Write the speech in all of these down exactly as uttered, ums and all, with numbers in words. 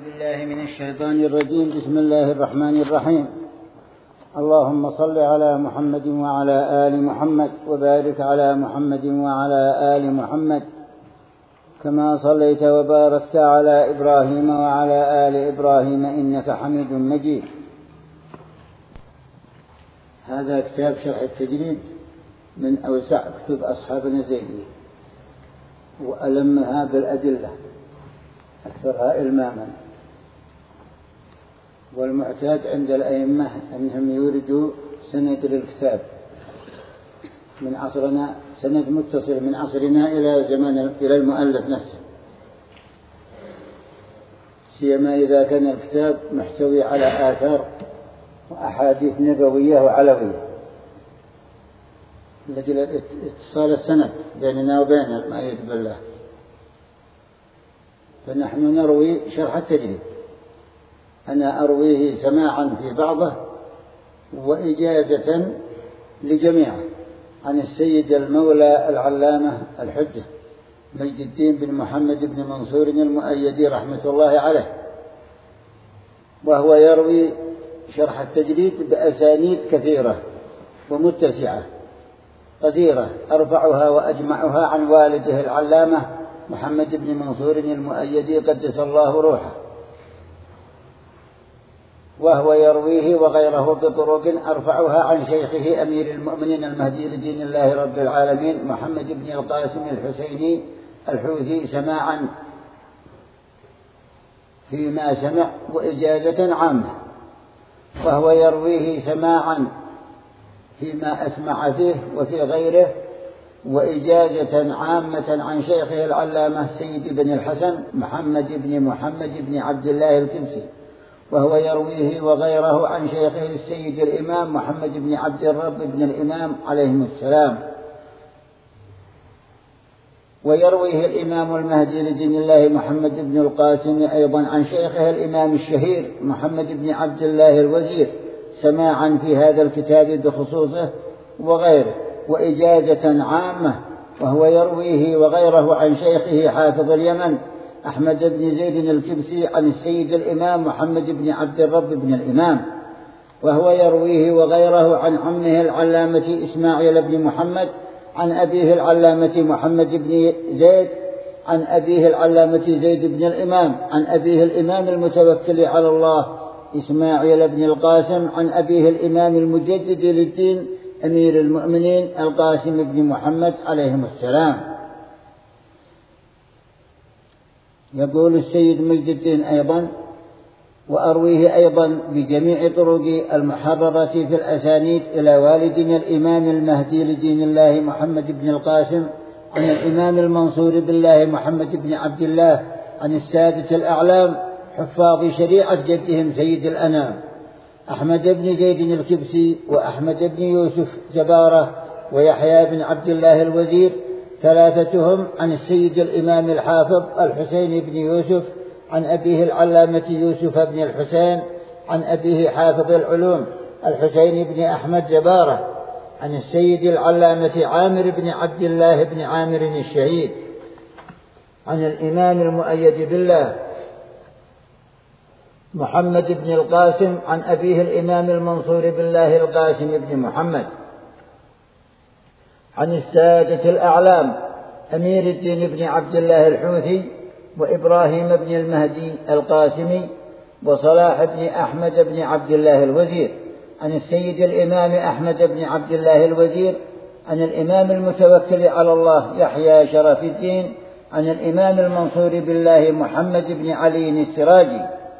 بالله من الشيطان الرجيم. بسم الله الرحمن الرحيم. اللهم صل على محمد وعلى آل محمد وبارك على محمد وعلى آل محمد كما صليت وباركت على إبراهيم وعلى آل إبراهيم إنك حميد مجيد. هذا كتاب شرح التجريد من أوسع كتب أصحابنا الزيدية وألمها بالأدلة أكثرها إلماما، والمعتاد عند الأئمة أنهم يوردوا سند للكتاب من عصرنا، سند متصل من عصرنا إلى زمان إلى المؤلف نفسه، سيما إذا كان الكتاب محتوي على آثار وأحاديث نبوية وعلوية لأجل اتصال السند بيننا وبين المؤيد بالله. فنحن نروي شرح التجريد، أنا أرويه سماعا في بعضه وإجازة لجميعه عن السيد المولى العلامة الحجة مجد الدين بن محمد بن منصور المؤيدي رحمة الله عليه، وهو يروي شرح التجريد بأسانيد كثيرة ومتسعة قديرة أرفعها وأجمعها عن والده العلامة محمد بن منصور المؤيدي قدس الله روحه، وهو يرويه وغيره بطرق أرفعها عن شيخه أمير المؤمنين المهدي لدين الله رب العالمين محمد بن القاسم الحسيني الحوثي سماعا فيما سمع وإجازة عامة، وهو يرويه سماعا فيما أسمع فيه وفي غيره وإجازة عامة عن شيخه العلامة سيد بن الحسن محمد بن محمد بن عبد الله الكبسي، وهو يرويه وغيره عن شيخه السيد الإمام محمد بن عبد الرب بن الإمام عليهم السلام، ويرويه الإمام المهدي لدين الله محمد بن القاسم أيضا عن شيخه الإمام الشهير محمد بن عبد الله الوزير سماعا في هذا الكتاب بخصوصه وغيره وإجازة عامة، وهو يرويه وغيره عن شيخه حافظ اليمن أحمد بن زيد الكبسي عن السيد الإمام محمد بن عبد الرب بن الإمام، وهو يرويه وغيره عن عمه العلامة إسماعيل بن محمد عن أبيه العلامة محمد بن زيد عن أبيه العلامة زيد بن الإمام عن أبيه الإمام المتوكل على الله إسماعيل بن القاسم عن أبيه الإمام المجدد للدين أمير المؤمنين القاسم بن محمد عليهم السلام. يقول السيد مجد الدين أيضا: وأرويه أيضا بجميع طرق المحررة في الأسانيد إلى والدنا الإمام المهدي لدين الله محمد بن القاسم عن الإمام المنصور بالله محمد بن عبد الله عن السادة الأعلام حفاظ شريعة جدهم سيد الأنام أحمد بن زيد الكبسي وأحمد بن يوسف جبارة ويحيى بن عبد الله الوزير ثلاثتهم عن السيد الإمام الحافظ الحسين بن يوسف عن أبيه العلامة يوسف بن الحسين عن أبيه حافظ العلوم الحسين بن أحمد جبارة عن السيد العلامة عامر بن عبد الله بن عامر الشهيد عن الإمام المؤيد بالله محمد بن القاسم عن أبيه الإمام المنصور بالله القاسم بن محمد عن السادة الأعلام أمير الدين بن عبد الله الحوثي وإبراهيم بن المهدي القاسمي وصلاح بن أحمد بن عبد الله الوزير عن السيد الإمام أحمد بن عبد الله الوزير عن الإمام المتوكل على الله يحيى شرف الدين عن الإمام المنصور بالله محمد بن علي السراجي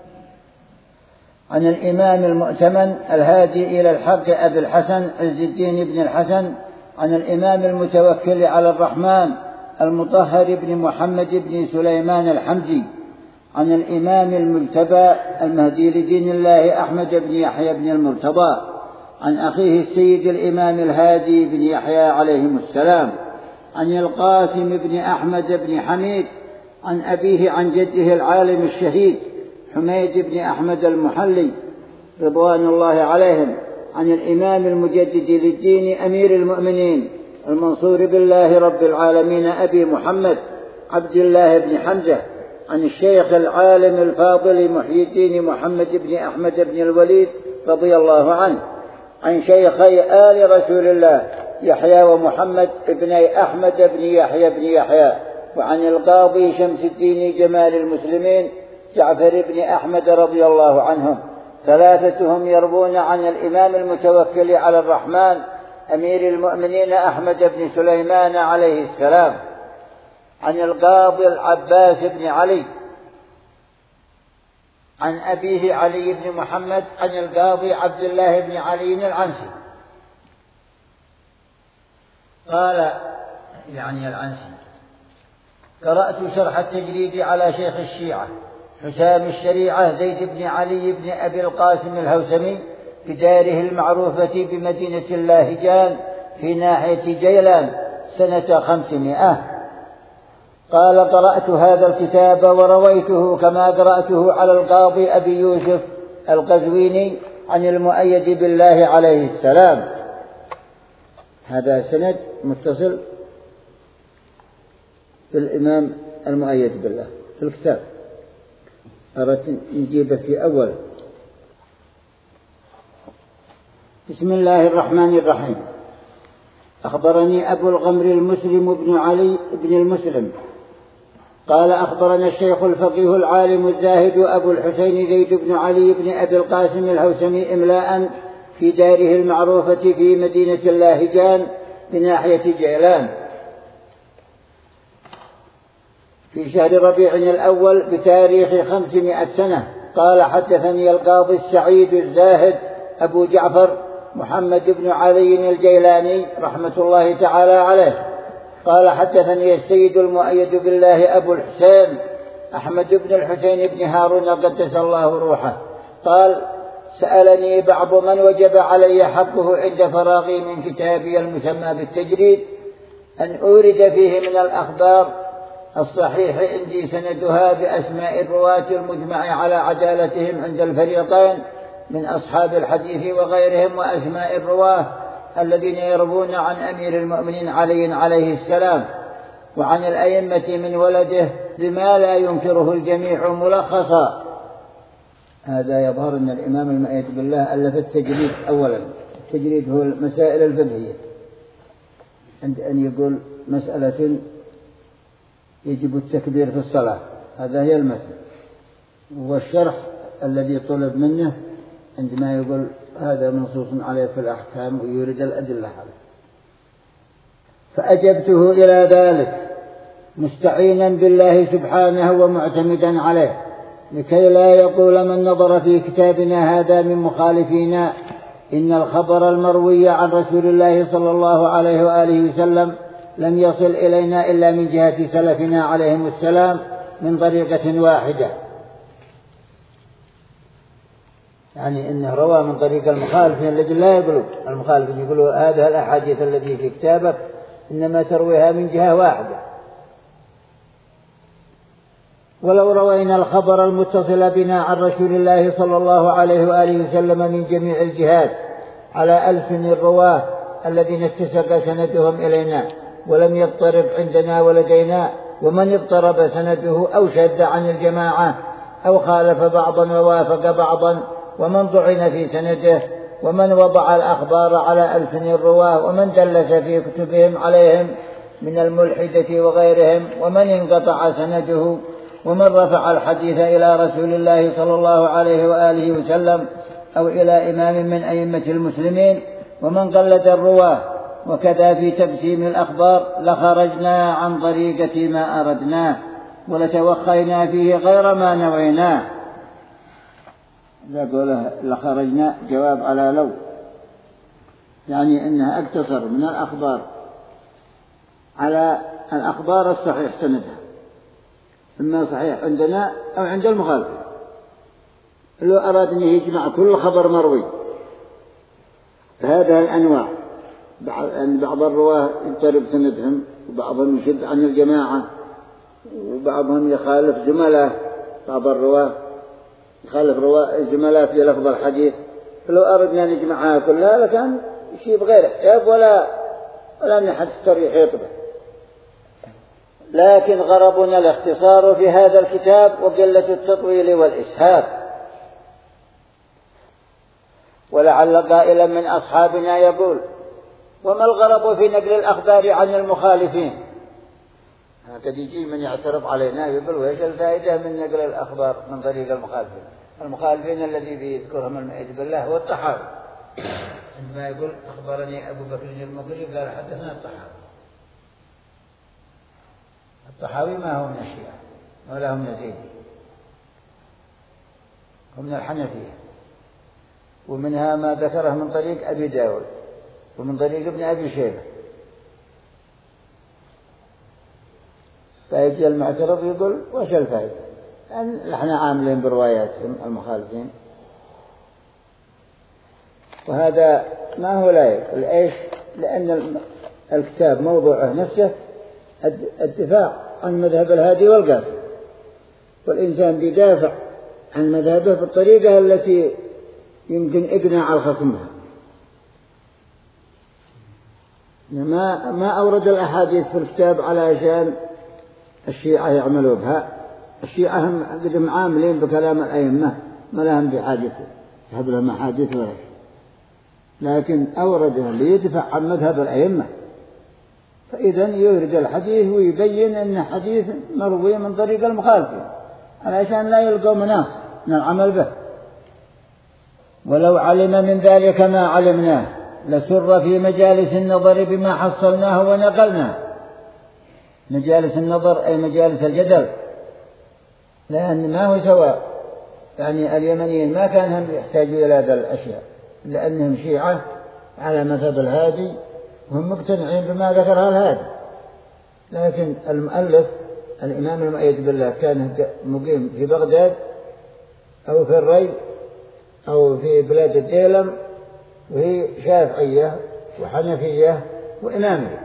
عن الإمام المؤتمن الهادي إلى الحق أبي الحسن عز الدين بن الحسن عن الإمام المتوكل على الرحمن المطهر بن محمد بن سليمان الحمدي عن الإمام المجتبى المهدي لدين الله أحمد بن يحيى بن المرتضى عن أخيه السيد الإمام الهادي بن يحيى عليهم السلام عن القاسم بن أحمد بن حميد عن أبيه عن جده العالم الشهيد حميد بن أحمد المحلي رضوان الله عليهم عن الإمام المجدد للدين أمير المؤمنين المنصور بالله رب العالمين أبي محمد عبد الله بن حمزة عن الشيخ العالم الفاضل محي الدين محمد بن أحمد بن الوليد رضي الله عنه عن شيخي آل رسول الله يحيى ومحمد بن أحمد بن يحيى بن يحيى، وعن القاضي شمس الدين جمال المسلمين جعفر بن أحمد رضي الله عنهم، ثلاثتهم يروون عن الإمام المتوكل على الرحمن أمير المؤمنين أحمد بن سليمان عليه السلام، عن القاضي العباس بن علي عن أبيه علي بن محمد عن القاضي عبد الله بن علي العنسي قال يعني العنسي: قرأت شرح التجريد على شيخ الشيعة حسام الشريعة زيد بن علي بن أبي القاسم الهوسمي بداره المعروفة بمدينة اللاهجان في ناحية جيلان سنة خمسمائة. قال: قرأت هذا الكتاب ورويته كما قرأته على القاضي أبي يوسف القزويني عن المؤيد بالله عليه السلام. هذا سند متصل بالإمام المؤيد بالله في الكتاب، أردت نجيبه في أول. بسم الله الرحمن الرحيم. أخبرني أبو الغمر المسلم بن علي بن المسلم قال: أخبرنا الشيخ الفقيه العالم الزاهد أبو الحسين زيد بن علي بن أبي القاسم الهوسمي إملاء في داره المعروفة في مدينة اللاهجان بناحية جيلان في شهر ربيع الأول بتاريخ خمسمائة سنة. قال: حدثني القاضي السعيد الزاهد أبو جعفر محمد بن علي الجيلاني رحمة الله تعالى عليه قال: حدثني السيد المؤيد بالله أبو الحسين أحمد بن الحسين بن هارون قدس الله روحه قال: سألني بعض من وجب علي حقه عند فراغي من كتابي المسمى بالتجريد أن أورد فيه من الأخبار الصحيح عندي سندها بأسماء الرواة المجمع على عدالتهم عند الفريقين من أصحاب الحديث وغيرهم، وأسماء الرواه الذين يروون عن أمير المؤمنين علي عليه السلام وعن الأئمة من ولده بما لا ينكره الجميع ملخصا. هذا يظهر أن الإمام المؤيد بالله ألف التجريد أولا. التجريد هو المسائل الفقهية، عند أن يقول مسألة يجب التكبير في الصلاة، هذا هي المسألة، والشرح الذي طلب منه عندما يقول هذا منصوص عليه في الأحكام ويورد الأدلة عليه. فأجبته إلى ذلك مستعينا بالله سبحانه ومعتمدا عليه، لكي لا يقول من نظر في كتابنا هذا من مخالفينا إن الخبر المروي عن رسول الله صلى الله عليه وآله وسلم لم يصل إلينا إلا من جهة سلفنا عليهم السلام من طريقة واحدة، يعني إنه روى من طريق المخالفين الذين لا يقولوا المخالفين يقولوا هذه الأحاديث التي في كتابك إنما ترويها من جهة واحدة. ولو روينا الخبر المتصل بنا عن رسول الله صلى الله عليه وآله وسلم من جميع الجهات على ألسن الرواه الذين اتسق سندهم إلينا ولم يضطرب عندنا ولدينا، ومن اضطرب سنده أو شد عن الجماعة أو خالف بعضا ووافق بعضا، ومن ضعن في سنده، ومن وضع الأخبار على ألسن الرواه، ومن دلس في كتبهم عليهم من الملحدة وغيرهم، ومن انقطع سنده، ومن رفع الحديث إلى رسول الله صلى الله عليه وآله وسلم أو إلى إمام من أئمة المسلمين، ومن قلد الرواه. وكذا في تقسيم الأخبار لخرجنا عن طريقة ما أردنا ولتوخينا فيه غير ما نوينا. يقول لخرجنا جواب على لو، يعني أنها اقتصر من الأخبار على الأخبار الصحيح سندها، إما صحيح عندنا أو عند المخالف. لو أراد أن يجمع كل خبر مروي هذا الأنواع، أن بعض الرواه يضطرب سندهم، وبعضهم يشد عن الجماعة، وبعضهم يخالف جملة، بعض الرواه يخالف جملة في لفظ الحديث. فلو أردنا نجمعها كلها لكان شيء بغير حساب ولا ولا من حد الصريح يطبع. لكن غرضنا الاختصار في هذا الكتاب وقلة التطويل والإسهاب. ولعل قائلا من أصحابنا يقول: وما الغرض في نقل الأخبار عن المخالفين؟ قد يجي من يعترض علينا يقول: وإيش الفائدة من نقل الأخبار من طريق المخالفين؟ المخالفين الذي بيذكرهم المعيذ بالله هو الطحاوي، عندما يقول: أخبرني أبو بكر المقري قال حدثنا الطحاوي. الطحاوي ما هو من الشيعة ولا هم من الزيدي، هم من الحنفية، ومنها ما ذكره من طريق أبي داود ومن طريق ابن أبي شيبة. فيجي المعترض يقول: وش الفائدة؟ لأن احنا عاملين برواياتهم المخالفين، وهذا ما هو لايق. ليش؟ لأن الكتاب موضوعه نفسه الدفاع عن مذهب الهادي والقاسم، والإنسان بيدافع عن مذهبه بالطريقة التي يمكن إقناع الخصم بها. ما ما أورد الأحاديث في الكتاب علشان الشيعة يعملوا بها. الشيعة هم قدم عاملين بكلام الأئمة، ما لهم بحاجة يذهب لهم أحاديث ولا شيء، لكن أوردها ليدفع عن مذهب الأئمة. فإذا يورد الحديث ويبين أن حديث مروي من طريق المخالفين علشان لا يلقوا مناص من العمل به. ولو علم من ذلك ما علمناه لسر في مجالس النظر بما حصلناه ونقلناه. مجالس النظر أي مجالس الجدل، لأن ما هو سواء. يعني اليمنيين ما كانوا يحتاجوا إلى هذه الأشياء لأنهم شيعة على مذهب الهادي وهم مقتنعين بما ذكرها الهادي. لكن المؤلف الإمام المؤيد بالله كان مقيم في بغداد أو في الري أو في بلاد الديلم، وهي شافعية وحنفية وإمامية.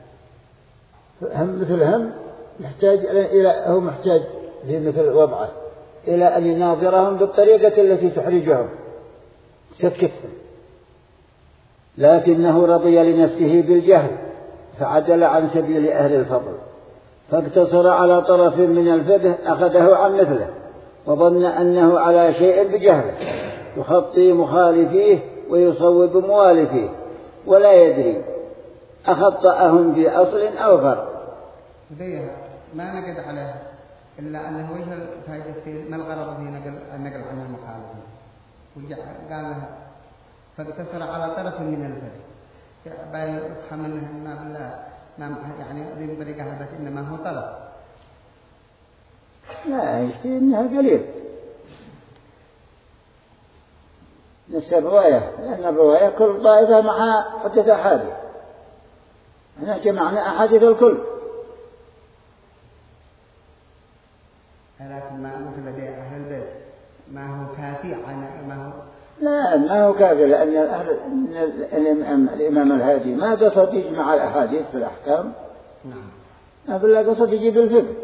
هم مثلهم يحتاج إلى هو محتاج في مثل وضعه إلى أن يناظرهم بالطريقة التي تحرجهم تسكتهم، لكنه رضي لنفسه بالجهل فعدل عن سبيل أهل الفضل، فاقتصر على طرف من الفقه أخذه عن مثله، وظن أنه على شيء بجهله يخطي مخالفيه ويصوب موالفيه ولا يدري أخطأهم في أصل أو فرع. ما نقد عليه إلا أنه وجه الفائدة في ما الغرض في نقل النقل عن المخالفين، قال لها فاقتصر على طرف من الفقه، بين يفهم أنه ما بالله ما يعني ذي بطريقة هذا إنما هو طلب. لا يشتي إنها قليل نفس الرواية، لأن الرواية كل طائفة مع عدة أحاديث، هنا جمعنا أحاديث الكل. لكن ما مثل لدي أهل البيت ما هو كافي عن ما هو لا ما هو كافي، لأن الإمام, الإمام الهادي ما قصد يجمع الأحاديث في الأحكام. نعم. ما بالله قصد يجيب الفقه،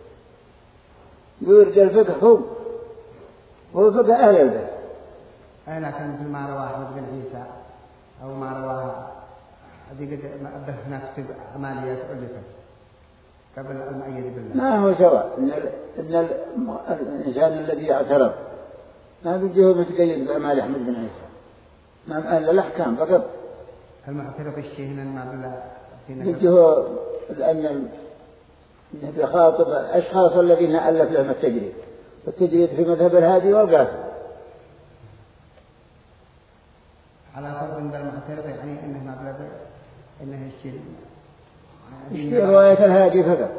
يورد الفقه هو هو فقه أهل البيت. أي لكن مثل ما رواه أحمد بن عيسى أو ما رواه هذه قد أبهنا كتب أماليات ألفت قبل المؤيد بالله. ما هو سواء إن, إن الإنسان الذي اعترف ما بيجيه متقيد بأمال أحمد بن عيسى، ما مأل الأحكام فقط. المعترف الشيء هنا ما بالله بيجيه لأن بخاطب الأشخاص الذين ألف لهم التجريد، والتجريد في مذهب الهادي والقاسم. على فرض من المعترف يعني إنه ما بالله إنه الشيء الشيء رواية الهادي فقط.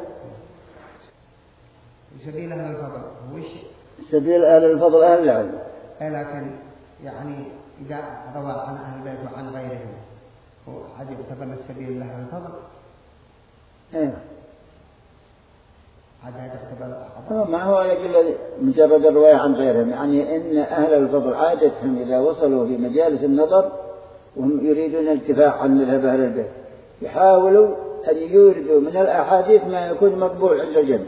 سبيل أهل الفضل وش سبيل أهل الفضل أهل العلم. لكن يعني جاء روى عن أهل البيت وعن غيرهم وعاد يعتبر السبيل لأهل الفضل. إيه. عاد يعتبر. ما هو يقول مجرد الرواية عن غيرهم، يعني إن أهل الفضل عادتهم إذا وصلوا في مجالس النظر وهم يريدون الدفاع عن مذهب أهل البيت يحاولوا أن يوردوا من الأحاديث ما يكون مقبول عند الجميع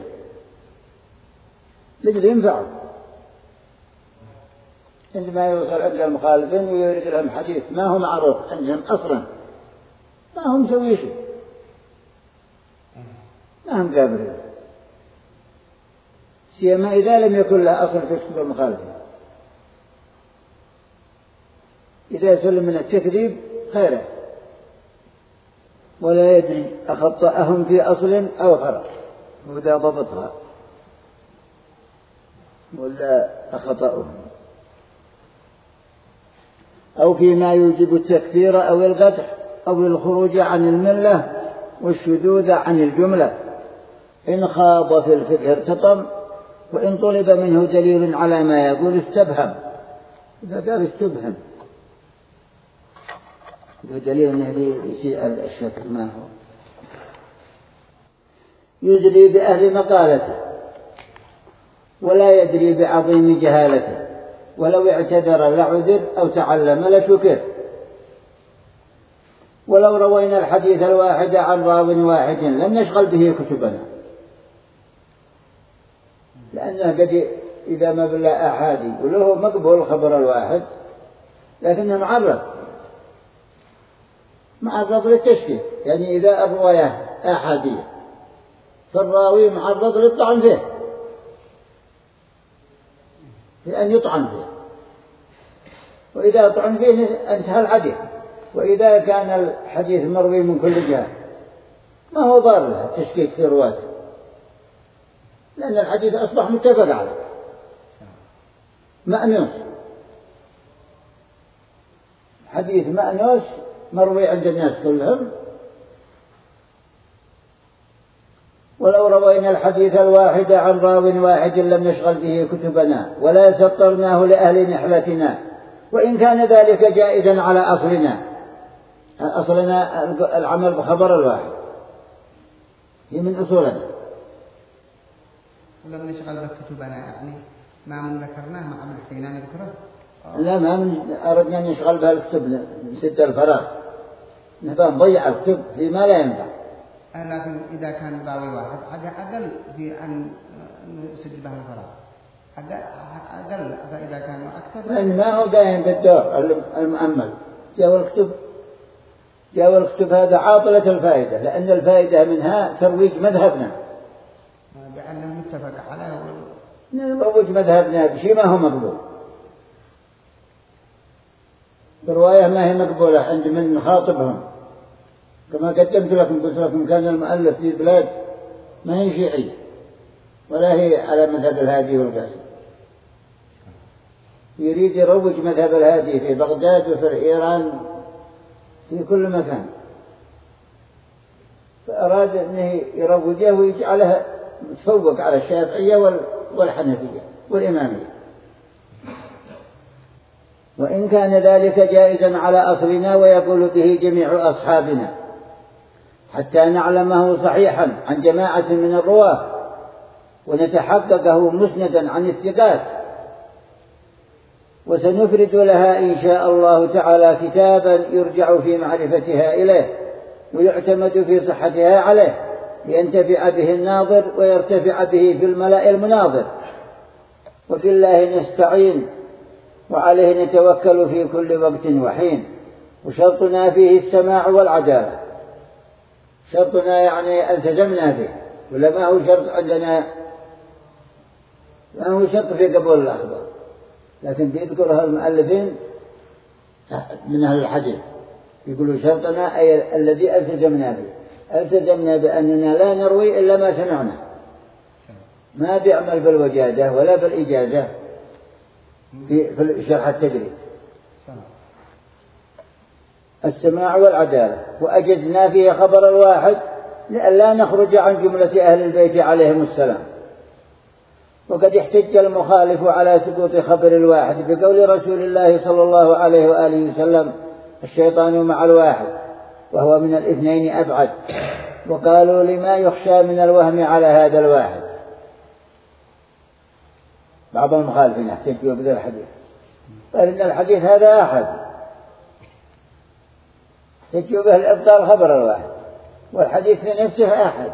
لجل ينفعوا. عندما يوصل عند المخالفين ويورد لهم حديث ما هو معروف عندهم أصلا ما هم مسوي شيء، ما هم قابلين، سيما إذا لم يكن له أصل في كتب المخالفين. إذا سلم من التكذيب خيره، ولا يدري أخطأهم في أصل أو فرع، وإذا ضبطها ولا أخطأهم، أو فيما يوجب التكفير أو القدح أو الخروج عن الملة والشذوذ عن الجملة. إن خاض في الفقه ارتطم، وإن طلب منه دليل على ما يقول استبهم. إذا قال استبهم بدليل أنه يسيء الشك ما هو، يدري بأهل مقالته ولا يدري بعظيم جهالته، ولو اعتذر لعذر أو تعلم لشكر. ولو روينا الحديث الواحد عن راو واحد لم نشغل به كتبنا، لأنه قد إذا ما بلا أحادي وله مقبول الخبر الواحد، لكنه معرض معرض للتشكيك. يعني إذا الرواية أحادية فالراوي معرض للطعن فيه، لأن يطعن فيه، وإذا طعن فيه انتهى الحديث. وإذا كان الحديث مروي من كل جهة ما هو ضار له التشكيك في رواته، لأن الحديث أصبح متفق عليه مأنوس، حديث مأنوس مروي عند الناس كلهم. ولو روينا الحديث الواحد عن راو واحد لم نشغل به كتبنا ولا سطرناه لأهل نحلتنا، وإن كان ذلك جائزا على أصلنا، أصلنا العمل بخبر الواحد هي من أصولنا. ولم نشغل به كتبنا يعني ما من ذكرناه ما عمل حسينا نذكره. لا، ما من أردنا أن نشغل بها الكتب نسد الفراغ، نبقى نضيع الكتب فيما لا ينفع. لكن إذا كان راوي واحد أقل في أن نسد به الفراغ، أقل. فإذا كان أكثر لأن ما هو دائم بالدور المؤمل. جاء الكتب جاء الكتب هذا عاطلة الفائدة، لأن الفائدة منها ترويج مذهبنا، بأنه متفق عليه نروج مذهبنا بشيء ما هو مقبول، برواية ما هي مقبولة عند من نخاطبهم. كما قدمت لكم قلت لكم كان المؤلف في بلاد ما هي شيعية ولا هي على مذهب الهادي والقاسم، يريد يروج مذهب الهادي في بغداد وفي إيران في كل مكان، فأراد أنه يروجه ويجعلها تفوق على الشافعية والحنفية والإمامية. وإن كان ذلك جائزا على أصلنا ويقول به جميع أصحابنا حتى نعلمه صحيحا عن جماعة من الرواة ونتحققه مسندا عن الثقات. وسنفرد لها إن شاء الله تعالى كتابا يرجع في معرفتها إليه ويعتمد في صحتها عليه، لينتفع به الناظر ويرتفع به في الملأ المناظر. وبالله نستعين وعليه نتوكل في كل وقت وحين. وشرطنا فيه السماع والعدالة، شرطنا يعني التزمنا فيه، ولا ما هو شرط عندنا، ما هو شرط في قبول الأخبار، لكن بيذكرها المؤلفين من أهل الحديث يقولوا شرطنا أي الذي التزمنا به، التزمنا بأننا لا نروي إلا ما سمعنا، ما بيعمل بالوجادة ولا بالإجازة في شرح التدريب. السماع والعدالة. وأجزنا فيه خبر الواحد لئلا نخرج عن جملة أهل البيت عليهم السلام. وقد احتج المخالف على سقوط خبر الواحد بقول رسول الله صلى الله عليه وآله وسلم الشيطان مع الواحد وهو من الاثنين أبعد، وقالوا لما يخشى من الوهم على هذا الواحد. بعض المخالفين احتجوا بذا الحديث، قال إن الحديث هذا أحد، احتجوا به الإبطال خبر الواحد، والحديث في نفسه أحد.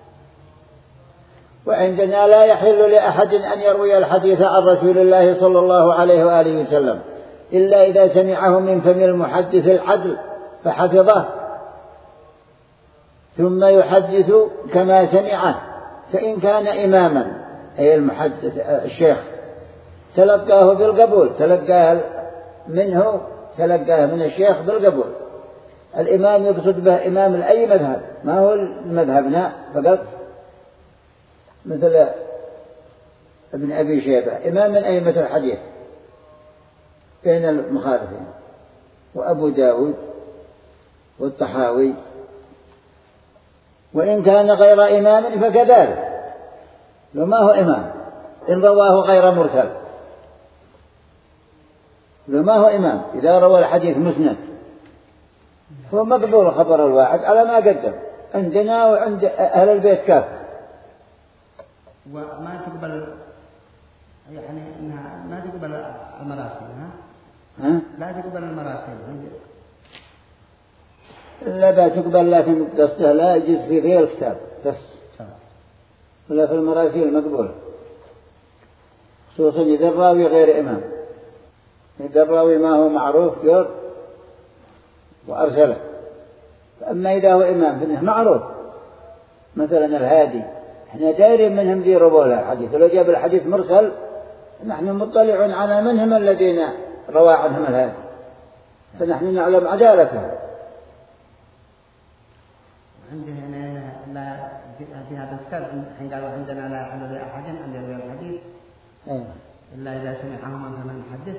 وعندنا لا يحل لأحد أن يروي الحديث عن رسول الله صلى الله عليه وآله وسلم إلا إذا سمعه من فم المحدث العدل فحفظه. ثم يحدث كما سمعه. فإن كان إماما أي المحدث الشيخ تلقاه بالقبول، تلقاه منه تلقاه من الشيخ بالقبول. الإمام يقصد به إمام أي مذهب، ما هو المذهبنا فقط، مثل ابن أبي شيبة إمام من أئمة الحديث بين المخالفين، وأبو داود والطحاوي. وإن كان غير إمام فكذلك، لو ما هو إمام إن رواه غير مرسل، لو ما هو إمام إذا روى الحديث مسند هو مقبول خبر الواحد على ما قدم عندنا وعند أهل البيت كافر. وما تقبل يعني إنها ما تقبل المراسل، ها؟ ها؟ لا تقبل المراسل لا تقبل، لكن قصده لا يجوز في غير الكتاب بس، ولا في المراسيل مقبول، خصوصا إذا الراوي غير إمام. إذا الراوي ما هو معروف يور وأرسله. أما إذا هو إمام فإنه معروف، مثلا الهادي احنا دايرين منهم ذي ربوا له الحديث، لو جاب الحديث مرسل نحن مطلعون على منهم الذين روى عنهم الهادي، فنحن نعلم عدالته. عندنا لا في هذا الكتاب حين قالوا عندنا لا يحل لأحد أن يروي الحديث إلا إذا سمعه من المحدث.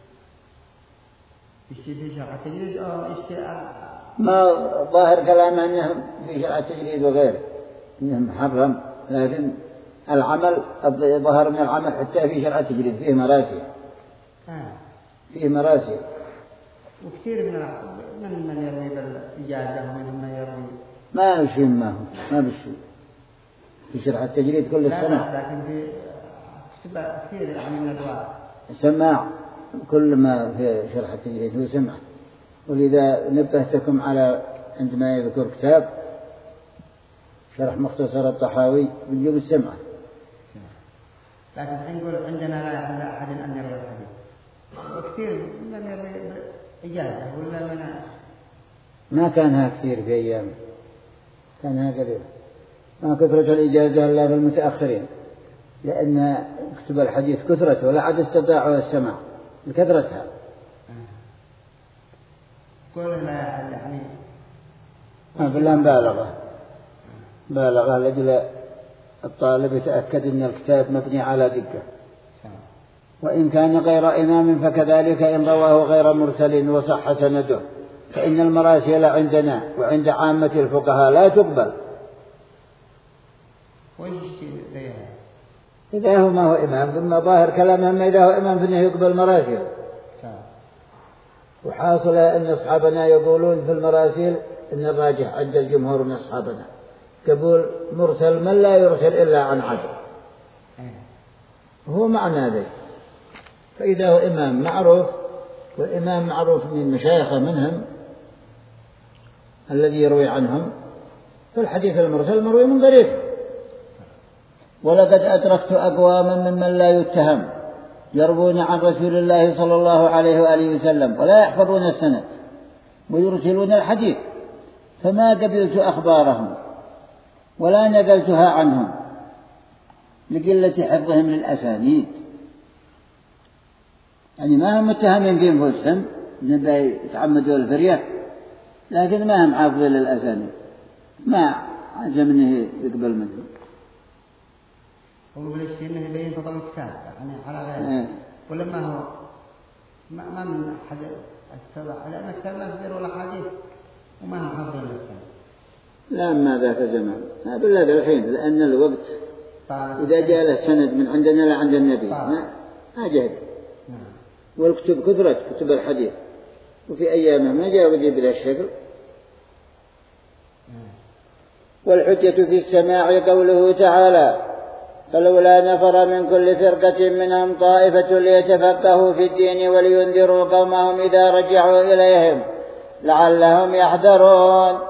يشتي في شرع التجريد أو يشتي ما ظاهر كلام أنهم في شرع التجريد وغيره أنهم محرم، لكن العمل ظهر من العمل حتى في شرع التجريد فيه مراسي آه. فيه مراسي. وكثير من من من يروي بالإجازة ومن من يروي ما يشين ما هو ما بشي في شرح التجريد كل السنة، لكن في كثير يعني من الأدوار سماع كل ما في شرح التجريد هو سمع. ولذا نبهتكم على عندما يذكر كتاب شرح مختصر الطحاوي بنجيب السمعة. لكن نقول عندنا لا يحل أحد أن يروي الحديث، وكثير من يروي إجازة ولا من ما كانها كثير في أيام، كانها قليل، ما كثرة الإجازة إلا بالمتأخرين، لأن كتب الحديث كثرة ولا عاد استطاعوا السماع لكثرتها. قول لا يحل يعني ما بالله بالغة بالغة لأجل الطالب يتأكد أن الكتاب مبني على دقة. وإن كان غير إمام فكذلك إن رواه غير مرسل وصح سنده، فإن المراسيل عندنا وعند عامة الفقهاء لا تقبل إذا هو ما هو إمام. ثم ظاهر كلامهم إذا هو إمام فإنه يقبل مراسيل. وحاصل أن أصحابنا يقولون في المراسيل إن الراجح عند الجمهور من أصحابنا قبول مرسل من لا يرسل إلا عن عدل، هو معنى ذلك. فإذا هو إمام معروف، والإمام معروف من مشايخه منهم الذي يروي عنهم، فالحديث المرسل مروي من طريقه. ولقد أدركت أقواما ممن لا يتهم يروون عن رسول الله صلى الله عليه وآله وسلم ولا يحفظون السند ويرسلون الحديث، فما قبلت أخبارهم ولا نقلتها عنهم لقلة حفظهم للأسانيد. يعني ما هم متهمين في أنفسهم نبي يتعمدوا الفرية، لكن ما هم حافظين للأسانيد، ما عزمنه يقبل منهم. هو بالشيء إنه يبين فضل الكتاب يعني على غيره، ولما هو ما ما من أحد استوى على أن أكثر الناس يقروا الأحاديث وما هم حافظين الأسانيد. لا ما ذاك زمان، ما بالله الحين، لأن الوقت إذا جاء له سند من عندنا لا عند النبي ما ما جهد. والكتب كثرت كتب الحديث، وفي أيامه ما جاء ودي بلا الشكل. والحجة في السماع قوله تعالى: فلولا نفر من كل فرقة منهم طائفة ليتفقهوا في الدين ولينذروا قومهم إذا رجعوا إليهم لعلهم يحذرون.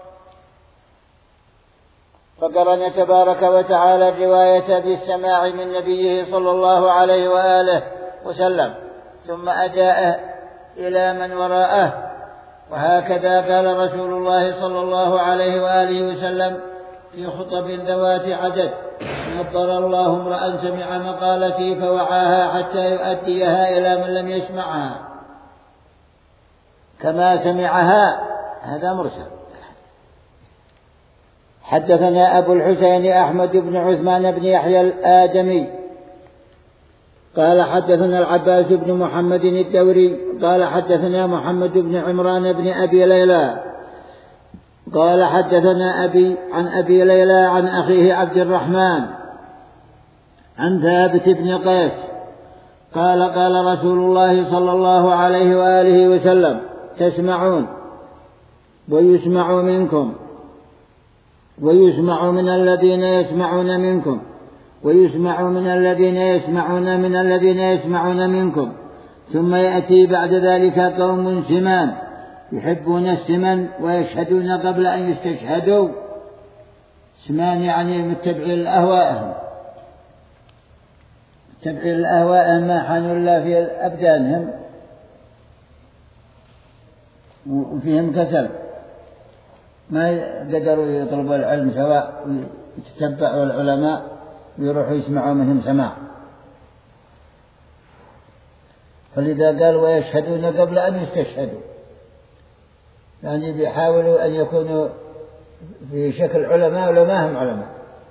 فقرن تبارك وتعالى الرواية بالسماع من نبيه صلى الله عليه وآله وسلم، ثم أداءه إلى من وراءه، وهكذا قال رسول الله صلى الله عليه وآله وسلم في خطب ذوات عدد: نضر الله امرأ سمع مقالتي فوعاها حتى يؤديها إلى من لم يسمعها كما سمعها. هذا مرسل. حدثنا أبو الحسين أحمد بن عثمان بن يحيى الآدمي قال حدثنا العباس بن محمد الدوري قال حدثنا محمد بن عمران بن أبي ليلى قال حدثنا أبي عن أبي ليلى عن أخيه عبد الرحمن عن ثابت بن قيس قال قال رسول الله صلى الله عليه وآله وسلم: تسمعون ويسمع منكم ويسمع من الذين يسمعون منكم ويسمع من الذين يسمعون من الذين يسمعون منكم ثم يأتي بعد ذلك قوم سمان يحبون السمن ويشهدون قبل أن يستشهدوا. سمان يعني متبعي الأهواءهم، متبعي الأهواءهم ما حانوا الله في أبدانهم وفيهم كسل، ما قدروا يطلبوا العلم سواء يتتبعوا العلماء ويروحوا يسمعوا منهم سماع. فلذا قال: ويشهدون قبل أن يستشهدوا، يعني بيحاولوا أن يكونوا في شكل علماء ولا ما هم علماء،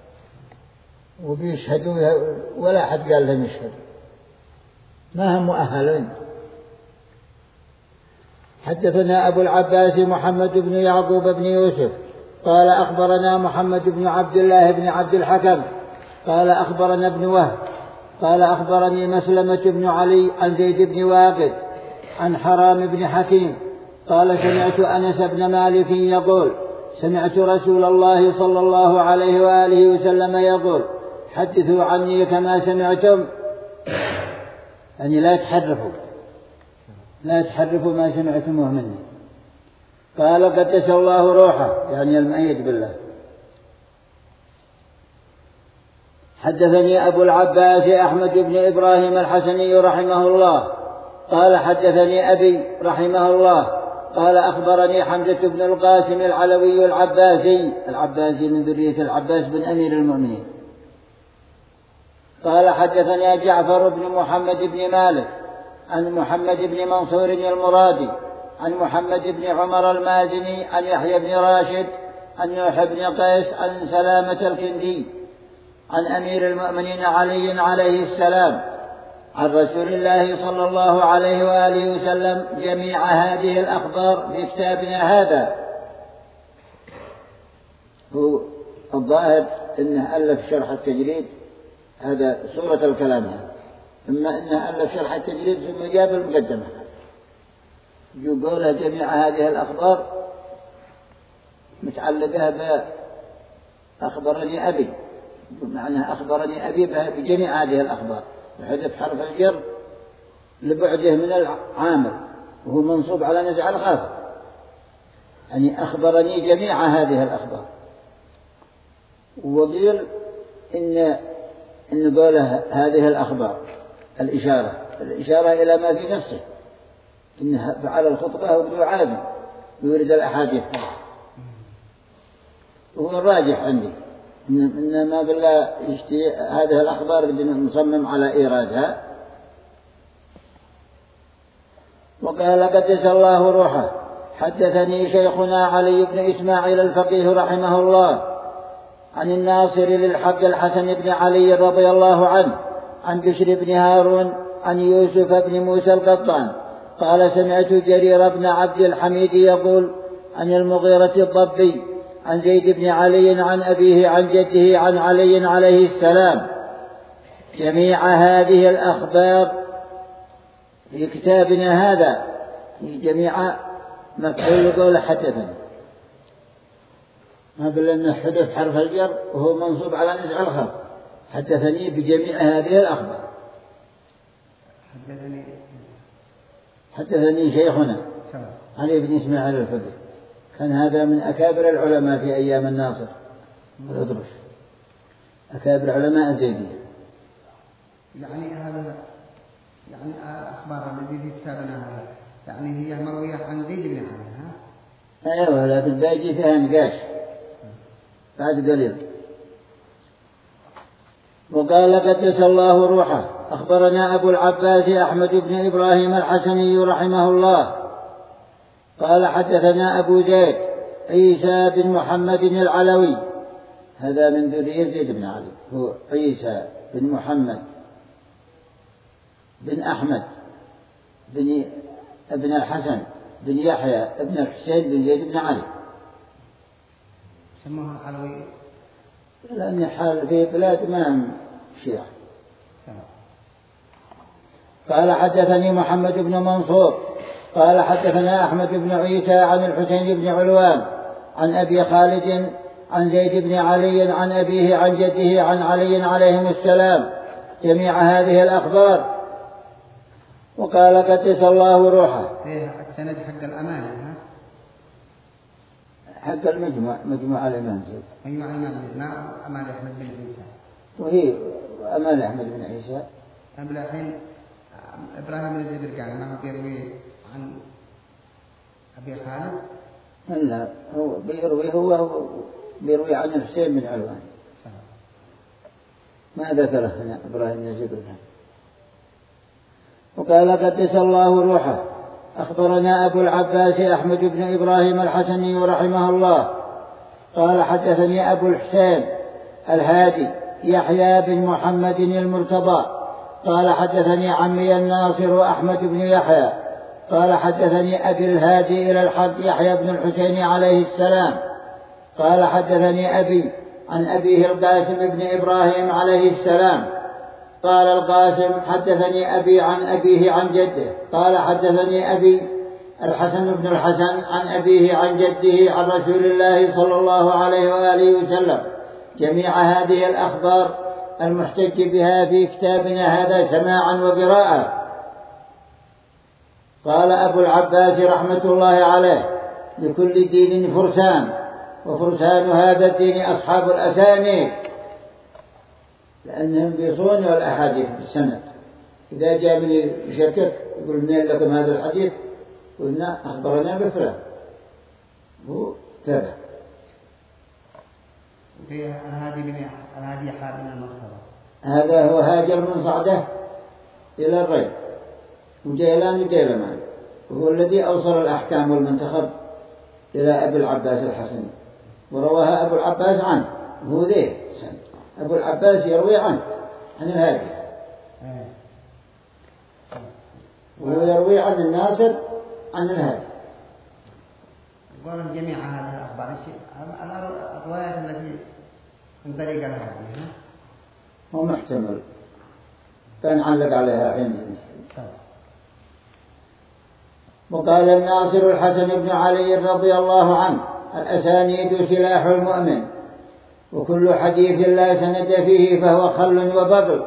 وبيشهدوا ولا حد قال لهم يشهدوا، ما هم مؤهلين. حدثنا أبو العباس محمد بن يعقوب بن يوسف قال أخبرنا محمد بن عبد الله بن عبد الحكم قال أخبرنا ابن وهب قال أخبرني مسلمة بن علي عن زيد بن واقد عن حرام بن حكيم قال: سمعت أنس بن مالك يقول: سمعت رسول الله صلى الله عليه وآله وسلم يقول: حدثوا عني كما سمعتم. يعني لا تحرفوا لا تحرفوا ما سمعتموه مني. قال: قدس الله روحه، يعني المؤيد بالله. حدثني أبو العباس أحمد بن إبراهيم الحسني رحمه الله قال: حدثني أبي رحمه الله قال: أخبرني حمزة بن القاسم العلوي العباسي العباسي من ذرية العباس بن أمير المؤمنين قال: حدثني جعفر بن محمد بن مالك عن محمد بن منصور المرادي عن محمد بن عمر المازني عن يحيى بن راشد عن نوح بن قيس عن سلامة الكندي عن أمير المؤمنين علي عليه السلام عن رسول الله صلى الله عليه وآله وسلم جميع هذه الأخبار في كتابنا هذا. هو الظاهر أنه ألف شرح التجريد، هذا صورة الكلام هذا، إما أنه ألف شرح التجريد ثم جاب المقدمة يقول جميع هذه الأخبار متعلقة بأخبرني أبي، بمعنى أخبرني أبي بجميع هذه الأخبار، وحذف حرف الجر لبعده من العامل وهو منصوب على نزع الخافض، يعني أخبرني جميع هذه الأخبار. وقيل إن إن قوله هذه الأخبار الإشارة الإشارة إلى ما في نفسه، إنه فعل الخطبة وبدو عازم يورد الأحاديث، وهو الراجح عندي إن إن ما بالله يشتي هذه الأخبار بدنا نصمم على إيرادها. وقال: قدس الله روحه، حدثني شيخنا علي بن إسماعيل الفقيه رحمه الله عن الناصر للحق الحسن بن علي رضي الله عنه عن بشر بن هارون عن يوسف بن موسى القطان قال: سمعت جرير بن عبد الحميد يقول عن المغيرة الضبي عن زيد بن علي عن أبيه عن جده عن علي عليه السلام جميع هذه الأخبار في كتابنا هذا، جميع مفعول قول حدثني، ما بل أنه حدث حرف الجر وهو منصوب على نزع الخفض، حدثني بجميع هذه الأخبار. حدثني حدثني شيخنا علي بن إسماعيل الفقيه، كان هذا من أكابر العلماء في أيام الناصر الأدرش، أكابر علماء الزيدية. يعني هذا يعني أخبار الذي في كتابنا هذا يعني هي مروية عن زيد بن علي، ها؟ أيوة لكن بيجي فيها نقاش بعد قليل. وقال قدس الله روحه أخبرنا أبو العباس أحمد بن إبراهيم الحسني رحمه الله قال حدثنا أبو زيد عيسى بن محمد العلوي، هذا من ذرية زيد بن علي، هو عيسى بن محمد بن أحمد بن ابن الحسن بن يحيى ابن الحسين بن زيد بن علي. سموه العلوي لأن حال في بلاد ما هم شيعة. قال حدثني محمد بن منصور قال حدثنا أحمد بن عيسى عن الحسين بن علوان عن أبي خالد عن زيد بن علي عن أبيه عن جده عن علي عليهم السلام جميع هذه الأخبار. وقال قدس الله روحه السند حق الأمانة ها؟ حق المجموع مجموع الإمام زيد مجموع الإمام زيد أمانة أحمد بن عيسى وهي أمانة أحمد بن عيسى. قبل الحين إبراهيم بن زيد القعني ما هو بيروي عن أبي خالد؟ لا هو بيروي هو بيروي عن الحسين بن علوان ما ذكره هنا إبراهيم بن زيد القعني. وقال قدس الله روحه أخبرنا أبو العباس أحمد بن إبراهيم الحسني رحمه الله قال حدثني أبو الحسين الهادي يحيى بن محمد المرتضى قال حدثني عمي الناصر أحمد بن يحيى قال حدثني أبي الهادي إلى الحق يحيى بن الحسين عليه السلام قال حدثني أبي عن أبيه القاسم بن إبراهيم عليه السلام قال القاسم حدثني أبي عن أبيه عن جده قال حدثني أبي الحسن بن الحسن عن أبيه عن جده عن رسول الله صلى الله عليه وآله وسلم جميع هذه الأخبار المحتج بها في كتابنا هذا سماعا وقراءة. قال أبو العباس رحمة الله عليه لكل دين فرسان وفرسان هذا الدين أصحاب الأسانيد لأنهم بيصونوا الأحاديث بالسند. إذا جاء من يشكك يقول منين لكم هذا الحديث قلنا أخبرنا بفلان هو كذا. في الهادي بن الهادي حال من المرتضى هذا هو هاجر من صعده إلى الري وجيلان وجيلمان وهو الذي أوصل الأحكام والمنتخب إلى أبي العباس الحسني ورواها أبو العباس عنه هو ذي سند. أبو العباس يروي عنه عن الهادي وهو يروي عن الناصر عن الهادي. قال جميع هذه الأخبار الروايات التي من طريق الهادي هو محتمل كان علق عليها حين. وقال الناصر الحسن بن علي رضي الله عنه الأسانيد سلاح المؤمن وكل حديث لا سند فيه فهو خل وبطل.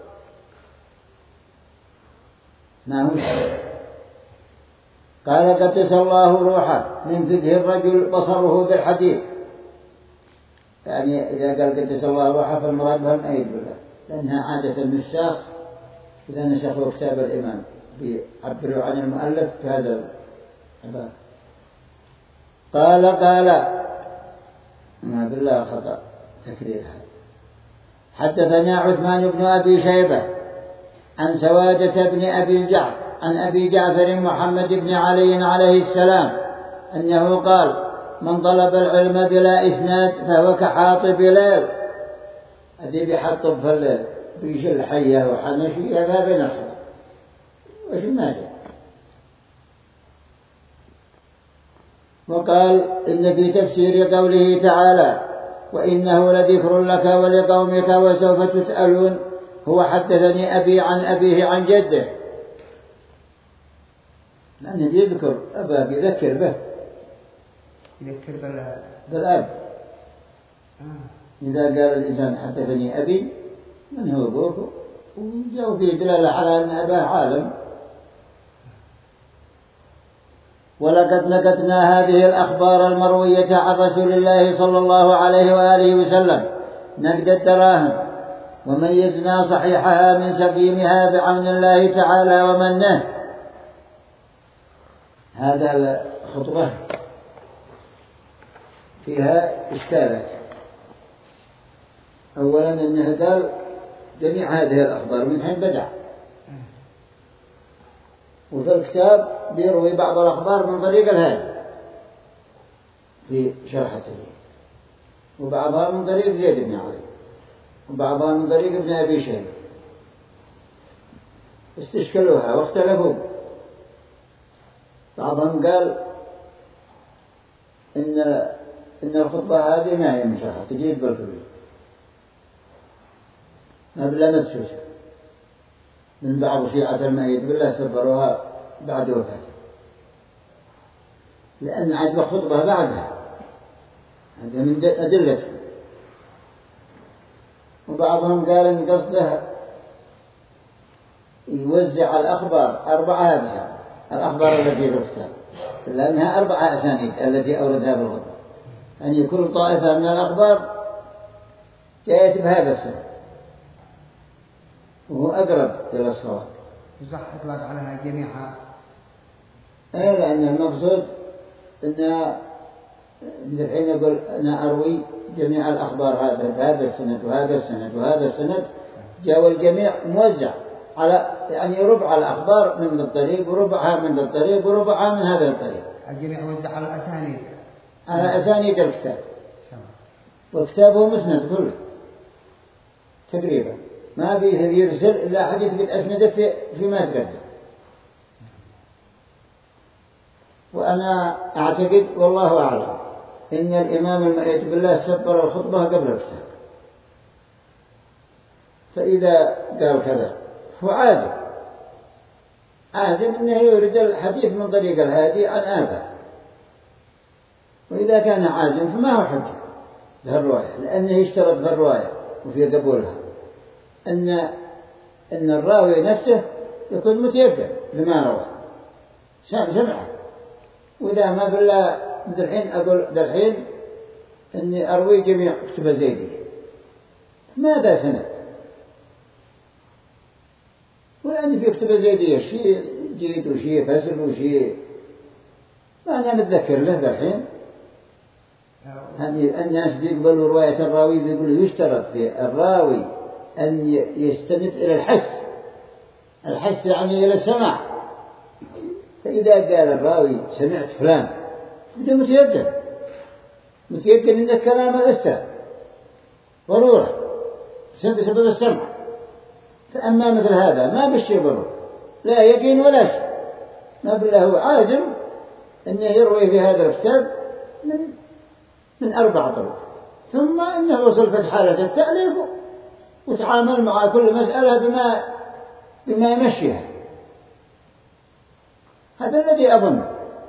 ما هو قال قدس الله روحه من فقه الرجل بصره بالحديث يعني إذا قال قدس الله روحه فالمراد بها الأيد بالله لأنها عادة النساخ إذا نسخوا كتاب الإمام بيعبروا عن المؤلف بهذا العبارة. قال قال ما بالله خطأ تكريرها. حدثنا عثمان بن أبي شيبة عن سوادة بن أبي الجعد عن أبي جعفر محمد بن علي عليه السلام أنه قال من طلب العلم بلا إسناد فهو كحاطب ليل. هذه بيحطب في الليل بيشيل حية وحنشية لا بنصر وش ماذا. وقال إن في تفسير قوله تعالى وإنه لذكر لك ولقومك وسوف تسألون هو حدثني أبي عن أبيه عن جده لأنه يذكر أبا يذكر به يذكر بالأب. إذا قال الإنسان حدثني أبي من هو أبوه وجاء فيه دلالة على أن أباه عالم. ولقد نقدنا هذه الأخبار المروية عن رسول الله صلى الله عليه وآله وسلم نقد الدراهم وميزنا صحيحها من سقيمها بعون الله تعالى ومنه. هذا الخطبة فيها إشكالات. أولا أنه قال جميع هذه الأخبار من حين بدأ، وفي الكتاب بيروي بعض الأخبار من طريق الهادي في شرحته، وبعضها من طريق زيد بن علي، وبعضها من طريق ابن أبي شيبة. استشكلوها واختلفوا. بعضهم قال إن إن الخطبة هذه ما هي من شرحها، تجيب بالكل ما بلا مدسوسة من بعض شيعة الميت بالله سبروها بعد وفاته، لأن عجب خطبة بعدها، هذا من أدلته. وبعضهم قال إن قصده يوزع الأخبار أربعة هذه الأخبار التي في الكتاب، لأنها أربعة أسانيد التي أوردها بالخطبة، أن يكون طائفة من الأخبار جاءت بهذا السند، وهو أقرب إلى الصواب. يصح إطلاق عليها جميعها؟ أي، لأن المقصود أن من الحين يقول أنا أروي جميع الأخبار هذا هذا السند وهذا السند وهذا السند، جاء الجميع موزع على يعني ربع الأخبار من الطريق وربعها من الطريق وربعها من هذا الطريق. الجميع وزع على الأسانيد، على أسانيد الكتاب، وكتابه مسند كله تقريبا، ما فيه يرسل إلا حديث بالأسند في فيما تقدم. وأنا أعتقد والله أعلم إن الإمام المأيد بالله سبر الخطبة قبل الكتاب، فإذا قال كذا هو عازم عازم أنه يورد الحديث من طريق الهادي عن آبه، وإذا كان عازم فما هو حجة له الرواية، لأنه يشترط في الرواية وفي قبولها أن أن الراوي نفسه يكون متيقن لما روى سمعه. وإذا ما بالله الحين أقول الحين أني أروي جميع كتب زيدي، ماذا سند؟ ولأن في كتب زيدية شيء جيد وشيء فاسد وشيء ما أنا متذكر له الحين. هذه الناس بيقبلوا رواية الراوي، بيقولوا يشترط في الراوي أن يستند إلى الحس، الحس يعني إلى السمع. فإذا قال الراوي سمعت فلان بدأ متيقن متيقن إن الكلام الأستاذ ضرورة بسبب السمع. فأما مثل هذا ما بالشيء ضرورة، لا يقين ولا شيء، ما بالله هو عازم أنه يروي في هذا الكتاب من, من أربع طرق، ثم أنه وصل في حالة التأليف وتعامل مع كل مسألة بما بما يمشيها. هذا الذي أظن.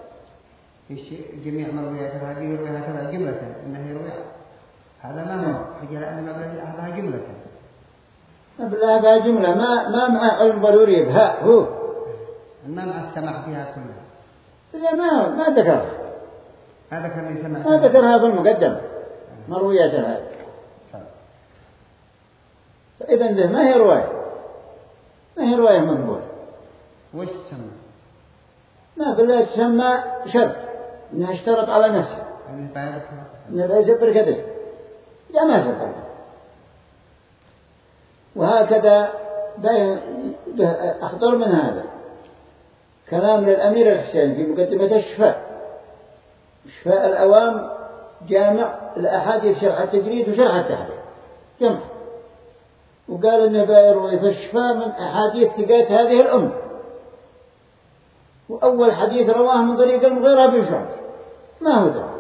جميع مرويات هذه يرويها هكذا جملة، إنه يروي هذا ما هو حجة، لأن ما بلد أخذها جملة، ما بلها بها جملة، ما ما مع علم ضروري بها هو ما مع السماع فيها كلها. إذا ما ما ذكرها ما ذكر لي سماع، ما ذكرها في المقدم مرويات هذه. فإذا له ما هي رواية، ما هي رواية مقبولة. وش تسمى؟ ما بالله تسمى شرط إنها اشترط على نفسه إنه لا يسبر كذا، لا ما يسبر كذا. وهكذا أخطر من هذا كلام للأمير الحسين في مقدمة الشفاء، شفاء العوام جامع الأحاديث شرح التجريد وشرح التحرير جمع، وقال إنه بيروي في الشفاء من أحاديث ثقات هذه الأمة. وأول حديث رواه من طريق المغيرة بن شعبة، ما هو ذا،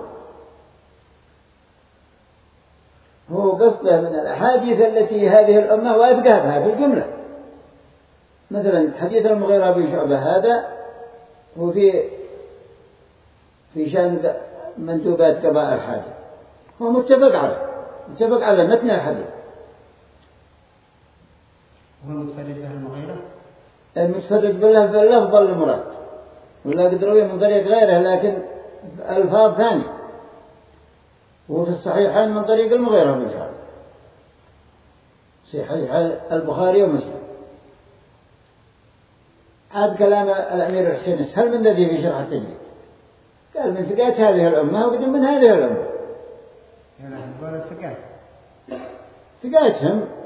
هو قصده من الأحاديث التي هذه الأمة وأثقافها في الجملة. مثلا حديث المغيرة بن شعبة هذا هو في في شأن منتوبات قضاء الحاجة، هو متفق عليه متفق على متن الحديث. هو متفرد به المغيرة، المتفرد بالله باللفظ المراد، ولا قد روي من طريق غيره لكن ألفاظ ثانية، وهو في الصحيحين من طريق المغيرة بن شعبة، صحيح البخاري ومسلم. عاد كلام الأمير الحسين هل من الذي في شرح التجريد؟ قال من ثقات هذه الأمة وقدم من هذه الأمة، يقول الثقات ثقاتهم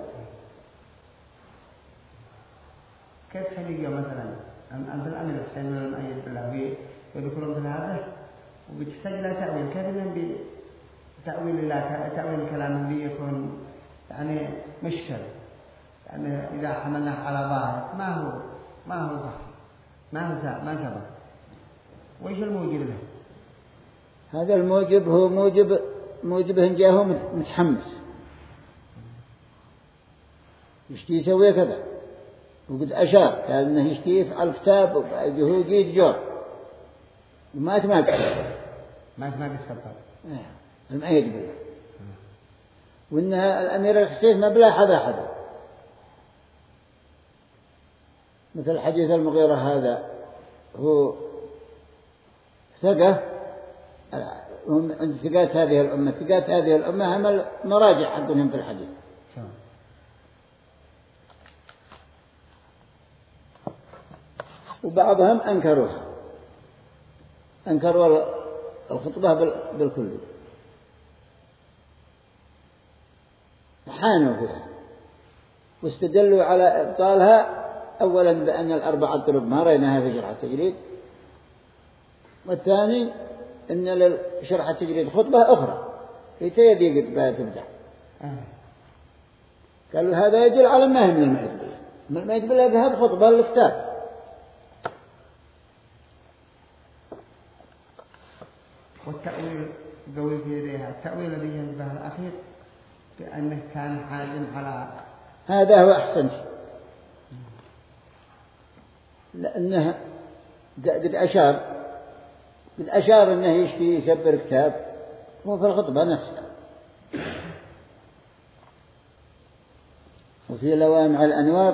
كيف حقيقة مثلا أنت الأمر حسين من الأيد بالله ويذكرون في هذا وبتحتاج إلى تأويل كيف إنهم بتأويل الله تأويل كلام بيكون يعني مشكل يعني إذا حملناه على ظاهر ما هو ما هو صح ما هو صح ما ثبت وإيش الموجب له؟ هذا الموجب هو موجب موجبه إن جاءه متحمس يشتي يسوي كذا وقد أشار قال إنه يشتي يفعل كتاب وهو جيد جور وما تماك ما تماك السبب المؤيد بالله وإنها الأمير الحسين ما بلا حدا حدا مثل حديث المغيرة هذا هو ثقة هم عند ثقات هذه الأمة ثقات هذه الأمة هم مراجع حقهم في الحديث وبعضهم أنكروها أنكروا الخطبة بالكلية حانوا فيها واستدلوا على إبطالها أولا بأن الأربعة طرق ما رأيناها في شرح التجريد والثاني أن لشرح التجريد خطبة أخرى في تيديق بها تبدأ قالوا هذا يدل على ما هي من المعيد بالله من المعيد بالله ذهب خطبة للكتاب والتأويل قوي في ذيها التأويل الذي ينبه الأخير بأنه كان حاجم على هذا هو أحسن شيء لأنه قد أشار قد أشار أنه يشتي يسبر كتاب هو في الخطبة نفسها وفي لوامع الأنوار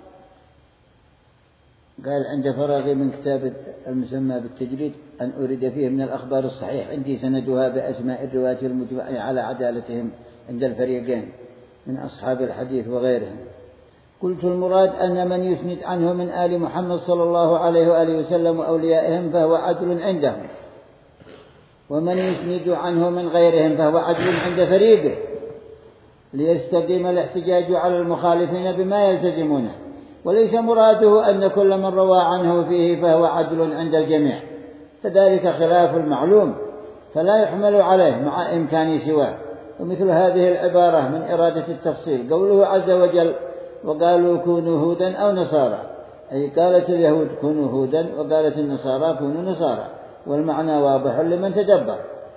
قال عند فراغي من كتاب المسمى بالتجريد أن أريد فيه من الأخبار الصحيح عندي سندها بأسماء الرواة المجمع على عدالتهم عند الفريقين من أصحاب الحديث وغيرهم قلت المراد أن من يسند عنه من آل محمد صلى الله عليه وآله وسلم وأوليائهم فهو عدل عندهم ومن يسند عنه من غيرهم فهو عدل عند فريقه ليستقيم الاحتجاج على المخالفين بما يلتزمونه وليس مراده أن كل من روى عنه فيه فهو عدل عند الجميع فذلك خلاف المعلوم فلا يحمل عليه مع إمكان سواه ومثل هذه العبارة من إرادة التفصيل قوله عز وجل وقالوا كونوا هودا أو نصارى أي قالت اليهود كونوا هودا وقالت النصارى كونوا نصارى والمعنى واضح لمن تدبر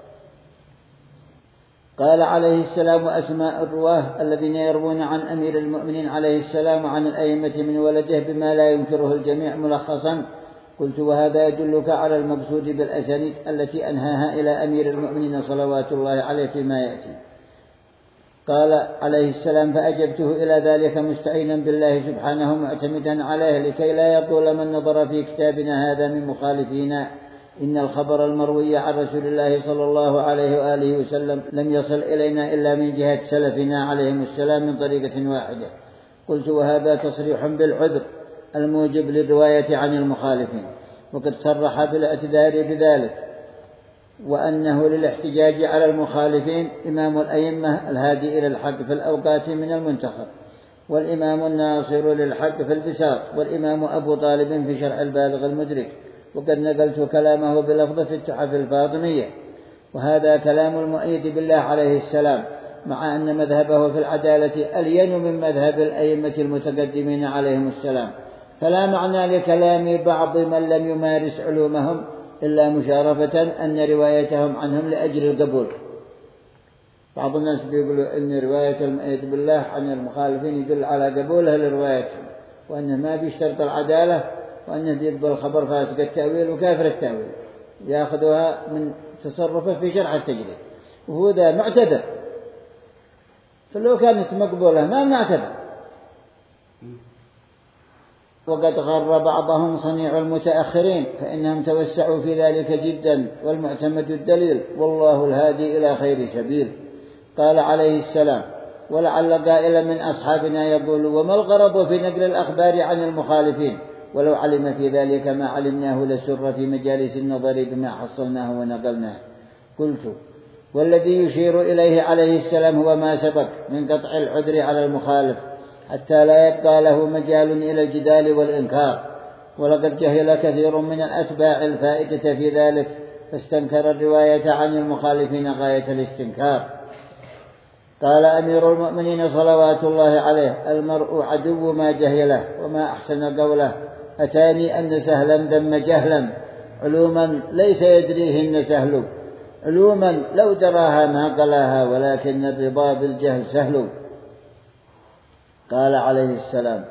قال عليه السلام أسماء الرواه الذين يروون عن أمير المؤمنين عليه السلام وعن الأئمة من ولده بما لا ينكره الجميع ملخصا قلت وهذا يدلك على المقصود بالأسانيد التي أنهاها إلى أمير المؤمنين صلوات الله عليه فيما يأتي قال عليه السلام فأجبته إلى ذلك مستعينا بالله سبحانه معتمدا عليه لكي لا يطول من نظر في كتابنا هذا من مخالفينا إن الخبر المروي عن رسول الله صلى الله عليه وآله وسلم لم يصل إلينا إلا من جهة سلفنا عليهم السلام من طريقة واحدة قلت وهذا تصريح بالعذر الموجب للرواية عن المخالفين وقد صرح بالاعتذار بذلك وأنه للاحتجاج على المخالفين إمام الأئمة الهادي إلى الحق في الأوقات من المنتخب والإمام الناصر للحق في البساط والإمام أبو طالب في شرح البالغ المدرك وقد نقلت كلامه بلفظ في التحف الفاطمية وهذا كلام المؤيد بالله عليه السلام مع أن مذهبه في العدالة ألين من مذهب الأئمة المتقدمين عليهم السلام فلا معنى لكلام بعض من لم يمارس علومهم إلا مشارفة أن روايتهم عنهم لأجل القبول بعض الناس بيقولوا أن رواية المؤيد بالله عن المخالفين يدل على قبولها لروايتهم وأنه ما بيشترط العدالة وأنه بيقبل الخبر فاسق التأويل وكافر التأويل يأخذها من تصرفه في شرح التجريد وهو ذا معتذر فلو كانت مقبولة ما نعتذر وقد غر بعضهم صنيع المتأخرين فإنهم توسعوا في ذلك جدا والمعتمد الدليل والله الهادي إلى خير سبيل قال عليه السلام ولعل قائلا من أصحابنا يقول وما الغرض في نقل الأخبار عن المخالفين ولو علم في ذلك ما علمناه لسر في مجالس النظر بما حصلناه ونقلناه قلت والذي يشير إليه عليه السلام هو ما سبق من قطع العذر على المخالف حتى لا يبقى له مجال إلى الجدال والإنكار. ولقد جهل كثير من الأتباع الفائدة في ذلك فاستنكر الرواية عن المخالفين غاية الاستنكار. قال أمير المؤمنين صلوات الله عليه: المرء عدو ما جهله وما أحسن قوله أتاني أن سهلا ذم جهلا علوما ليس يدريهن سهل علوما لو دراها ما قلاها ولكن الرضا بالجهل سهل. قال عليه السلام: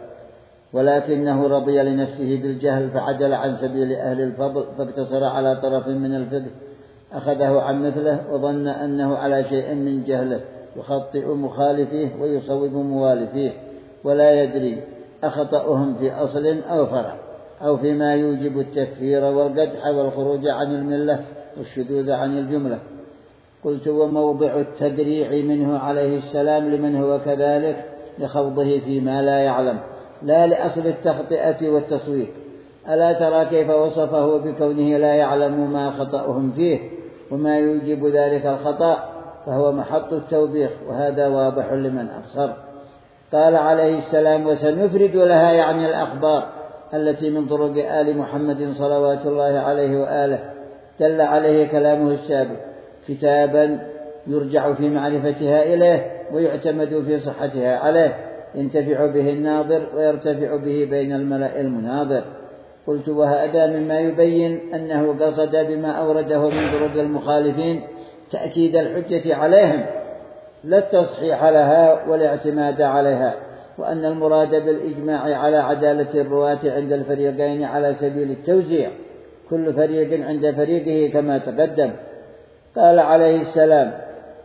ولكنه رضي لنفسه بالجهل فعدل عن سبيل أهل الفضل فاقتصر على طرف من الفقه أخذه عن مثله وظن أنه على شيء من جهله يخطئ مخالفيه ويصوب موالفيه ولا يدري أخطأهم في أصل أو فرع أو فيما يوجب التكفير والقدح والخروج عن الملة والشذوذ عن الجملة. قلت: وموضع التدريع منه عليه السلام لمن هو كذلك لخوضه فيما لا يعلم لا لأصل التخطئة والتصوير. ألا ترى كيف وصفه بكونه لا يعلم ما خطأهم فيه وما يوجب ذلك الخطأ، فهو محط التوبيخ وهذا واضح لمن أبصر. قال عليه السلام: وسنفرد لها يعني الأخبار التي من طرق آل محمد صلوات الله عليه وآله دل عليه كلامه السابق كتابا يرجع في معرفتها إليه ويعتمد في صحتها عليه ينتفع به الناظر ويرتفع به بين الملأ المناظر. قلت: وهذا مما يبين أنه قصد بما أورده من طرق المخالفين تأكيد الحجة عليهم لا التصحيح لها والاعتماد عليها، وأن المراد بالإجماع على عدالة الرواة عند الفريقين على سبيل التوزيع كل فريق عند فريقه كما تقدم. قال عليه السلام: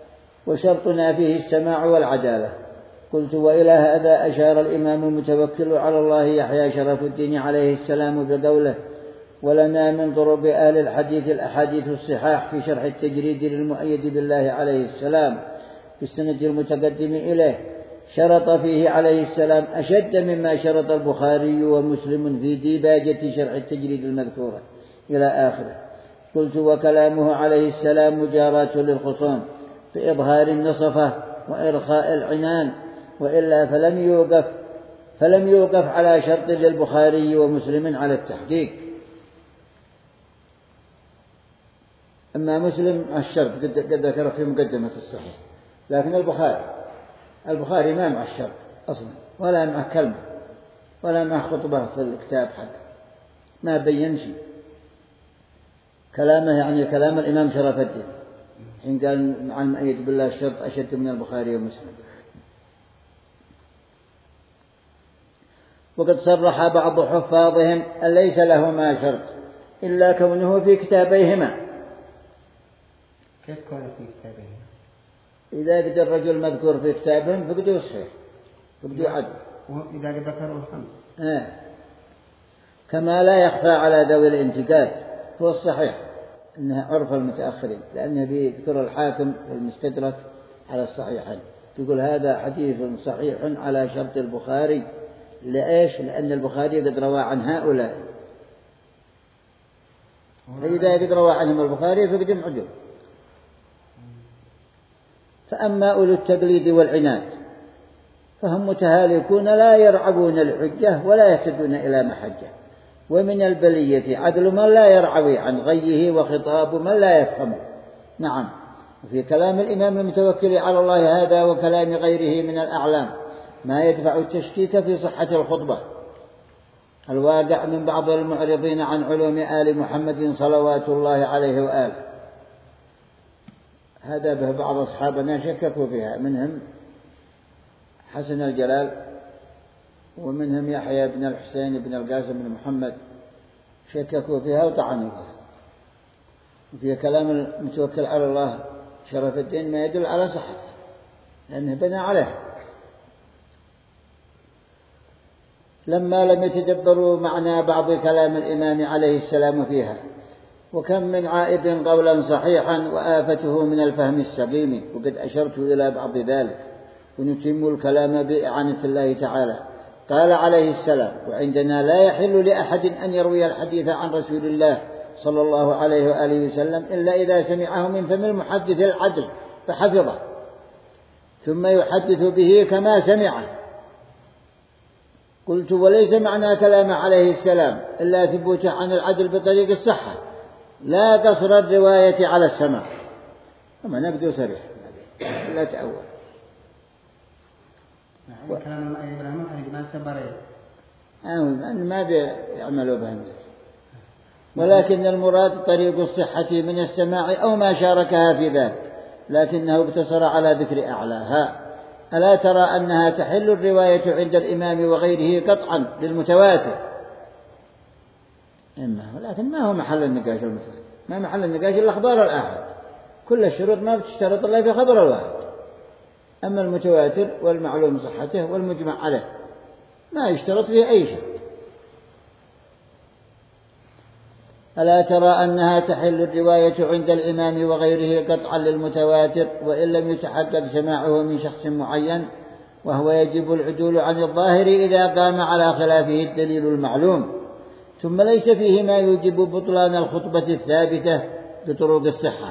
وشرطنا فيه السماع والعدالة. قلت: وإلى هذا أشار الإمام المتوكل على الله يحيى شرف الدين عليه السلام بقوله: ولنا من طرق آل الحديث الأحاديث الصحاح في شرح التجريد للمؤيد بالله عليه السلام في السند المتقدم إليه شرط فيه عليه السلام أشد مما شرط البخاري ومسلم في ديباجة شرح التجريد المذكورة إلى آخره. قلت: وكلامه عليه السلام مجاراة للخصوم في إظهار النصفة وإرخاء العنان، وإلا فلم يوقف فلم يوقف على شرط للبخاري ومسلم على التحقيق. أما مسلم على الشرط قد ذكر في مقدمة الصحيح، لكن البخاري البخاري ما مع الشرط أصلا ولا مع كلمة ولا مع خطبة في الكتاب حقه، ما بين شيء. كلامه يعني كلام الإمام شرف الدين حين قال عن مؤيد بالله الشرط أشد من البخاري ومسلم. وقد صرح بعض حفاظهم أن ليس لهما شرط إلا كونه في كتابيهما. كيف كونه في كتابيهما؟ إذا قد الرجل مذكور في كتابهم فقدوا الصحيح فقدوا عدل، وإذا قد ذكروا الخمس آه. كما لا يخفى على ذوي الانتقاد هو الصحيح أنها عرف المتأخرين، لأنه بيذكر الحاكم المستدرك على الصحيحين يقول هذا حديث صحيح على شرط البخاري. لإيش؟ لأن البخاري قد روى عن هؤلاء، فإذا قد روى عنهم البخاري فقدم عدل. فأما أولو التقليد والعناد فهم متهالكون لا يرعبون الحجة ولا يهتدون إلى محجة. ومن البلية عدل من لا يرعوي عن غيه وخطاب من لا يفهم. نعم، وفي كلام الإمام المتوكل على الله هذا وكلام غيره من الأعلام ما يدفع التشكيك في صحة الخطبة الواقع من بعض المعرضين عن علوم آل محمد صلوات الله عليه وآله. هذا به بعض أصحابنا شككوا فيها، منهم حسن الجلال ومنهم يحيى بن الحسين بن القاسم بن محمد شككوا فيها وطعنوا فيها. وفي كلام المتوكل على الله شرف الدين ما يدل على صحته لأنه بنى عليه. لما لم يتدبروا معنى بعض كلام الإمام عليه السلام فيها، وكم من عائب قولا صحيحا وآفته من الفهم السقيم، وقد أشرت إلى بعض ذلك ونتم الكلام بإعانة الله تعالى. قال عليه السلام: وعندنا لا يحل لأحد أن يروي الحديث عن رسول الله صلى الله عليه وآله وسلم إلا إذا سمعه من فم المحدث العدل فحفظه ثم يحدث به كما سمعه. قلت وليس معنى كلام عليه السلام إلا ثبوته عن العدل بطريق الصحة لا قصر الرواية على السماع. أما نقدر صريح لا تأول كلام إبراهيم ما سبره أن ما بيعملوا بهم، ولكن المراد طريق الصحة من السماع أو ما شاركها في ذلك، لكنه اقتصر على ذكر أعلاها. ألا ترى أنها تحل الرواية عند الإمام وغيره قطعا للمتواتر؟ إما ولكن ما هو محل النقاش المتواتر، ما محل النقاش إلا أخبار الآحاد، كل الشروط ما بتشترط الله في خبر الواحد. أما المتواتر والمعلوم صحته والمجمع عليه ما يشترط فيه أي شيء. ألا ترى أنها تحل الرواية عند الإمام وغيره قطعا للمتواتر وإن لم يتحقق سماعه من شخص معين، وهو يجب العدول عن الظاهر إذا قام على خلافه الدليل المعلوم، ثم ليس فيه ما يوجب بطلان الخطبة الثابتة بطرق الصحة.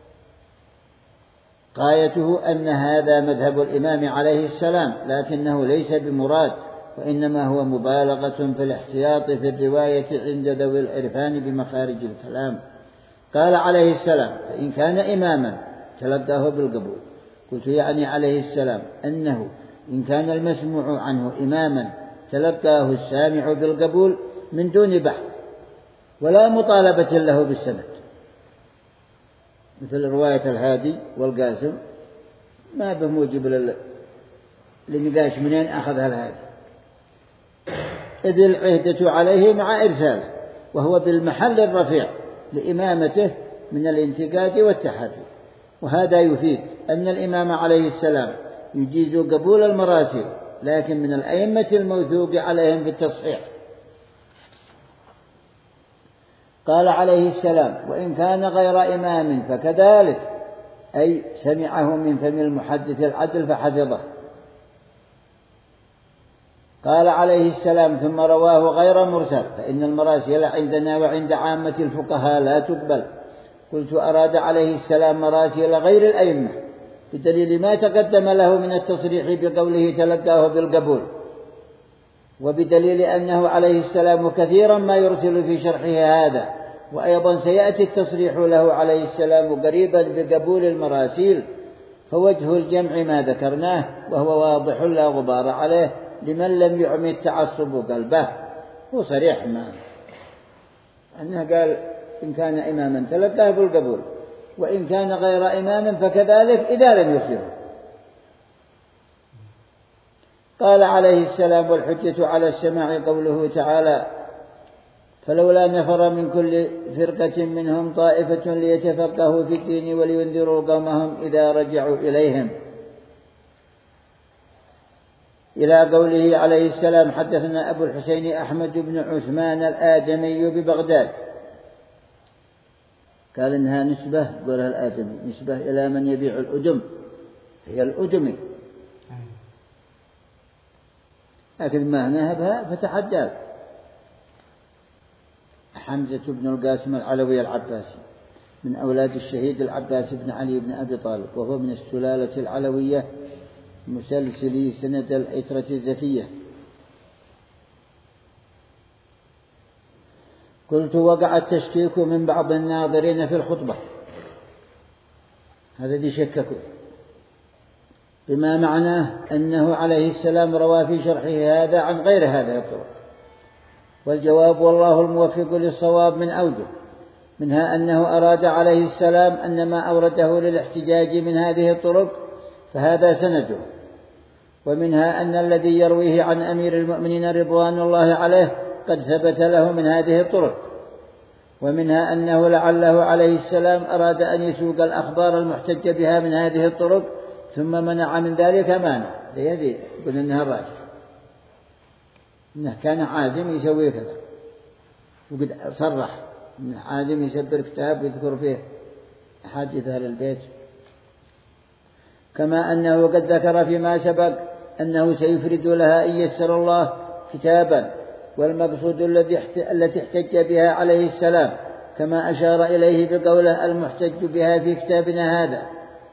غايته أن هذا مذهب الإمام عليه السلام، لكنه ليس بمراد، وإنما هو مبالغة في الاحتياط في الرواية عند ذوي العرفان بمخارج الكلام. قال عليه السلام فإن كان إماما تلقاه بالقبول. قلت يعني عليه السلام أنه إن كان المسموع عنه إماما تلقاه السامع بالقبول من دون بحث ولا مطالبة له بالسند، مثل رواية الهادي والقاسم ما بموجب لنقاش منين أخذها الهادي، إذ العهدة عليه مع إرساله، وهو بالمحل الرفيع لإمامته من الانتقاد والتحري. وهذا يفيد أن الإمام عليه السلام يجيز قبول المراسل، لكن من الأئمة الموثوق عليهم بالتصحيح. قال عليه السلام وإن كان غير إمام فكذلك، أي سمعه من فم المحدث العدل فحفظه. قال عليه السلام ثم رواه غير مرسل، فإن المراسل عندنا وعند عامة الفقهاء لا تقبل. قلت أراد عليه السلام مراسل غير الأئمة بدليل ما تقدم له من التصريح بقوله تلقاه بالقبول، وبدليل أنه عليه السلام كثيرا ما يرسل في شرحه هذا، وأيضا سيأتي التصريح له عليه السلام قريبا بقبول المراسيل. فوجه الجمع ما ذكرناه، وهو واضح لا غبار عليه لمن لم يعم التعصب قلبه. هو صريح ما أنه قال إن كان إماما تلقاه بالقبول، وإن كان غير إمام فكذلك إذا لم يرسله. قال عليه السلام والحجة على السماع قوله تعالى فلولا نفر من كل فرقة منهم طائفة ليتفقهوا في الدين ولينذروا قومهم إذا رجعوا إليهم، إلى قوله عليه السلام حدثنا أبو الحسين أحمد بن عثمان الآدمي ببغداد. قال إنها نسبة، قولها الآدمي نسبة إلى من يبيع الأدم، هي الأدمي، لكن ما نهبها فتحدى. حمزة بن القاسم العلوي العباسي من أولاد الشهيد العباس بن علي بن أبي طالب، وهو من السلالة العلوية مسلسلي سند العترة الزكية. قلت وقع التشكيك من بعض الناظرين في الخطبة، هذا ذي شككوا بما معناه أنه عليه السلام روى في شرحه هذا عن غير هذا الطرق. والجواب والله الموفق للصواب من أوجه، منها أنه أراد عليه السلام أن ما أورده للاحتجاج من هذه الطرق فهذا سنده، ومنها أن الذي يرويه عن أمير المؤمنين رضوان الله عليه قد ثبت له من هذه الطرق، ومنها أنه لعله عليه السلام أراد أن يسوق الأخبار المحتج بها من هذه الطرق ثم منع من ذلك مانع. لهذه قلنا أنها الراجح، إنه كان عازم يسوي كذا، وقد صرح إنه عازم يسبر كتاب يذكر فيه أحاديث أهل البيت. كما أنه قد ذكر فيما سبق أنه سيفرد لها إن يسر الله كتابا، والمقصود الذي التي احتج بها عليه السلام كما أشار إليه بقوله المحتج بها في كتابنا هذا،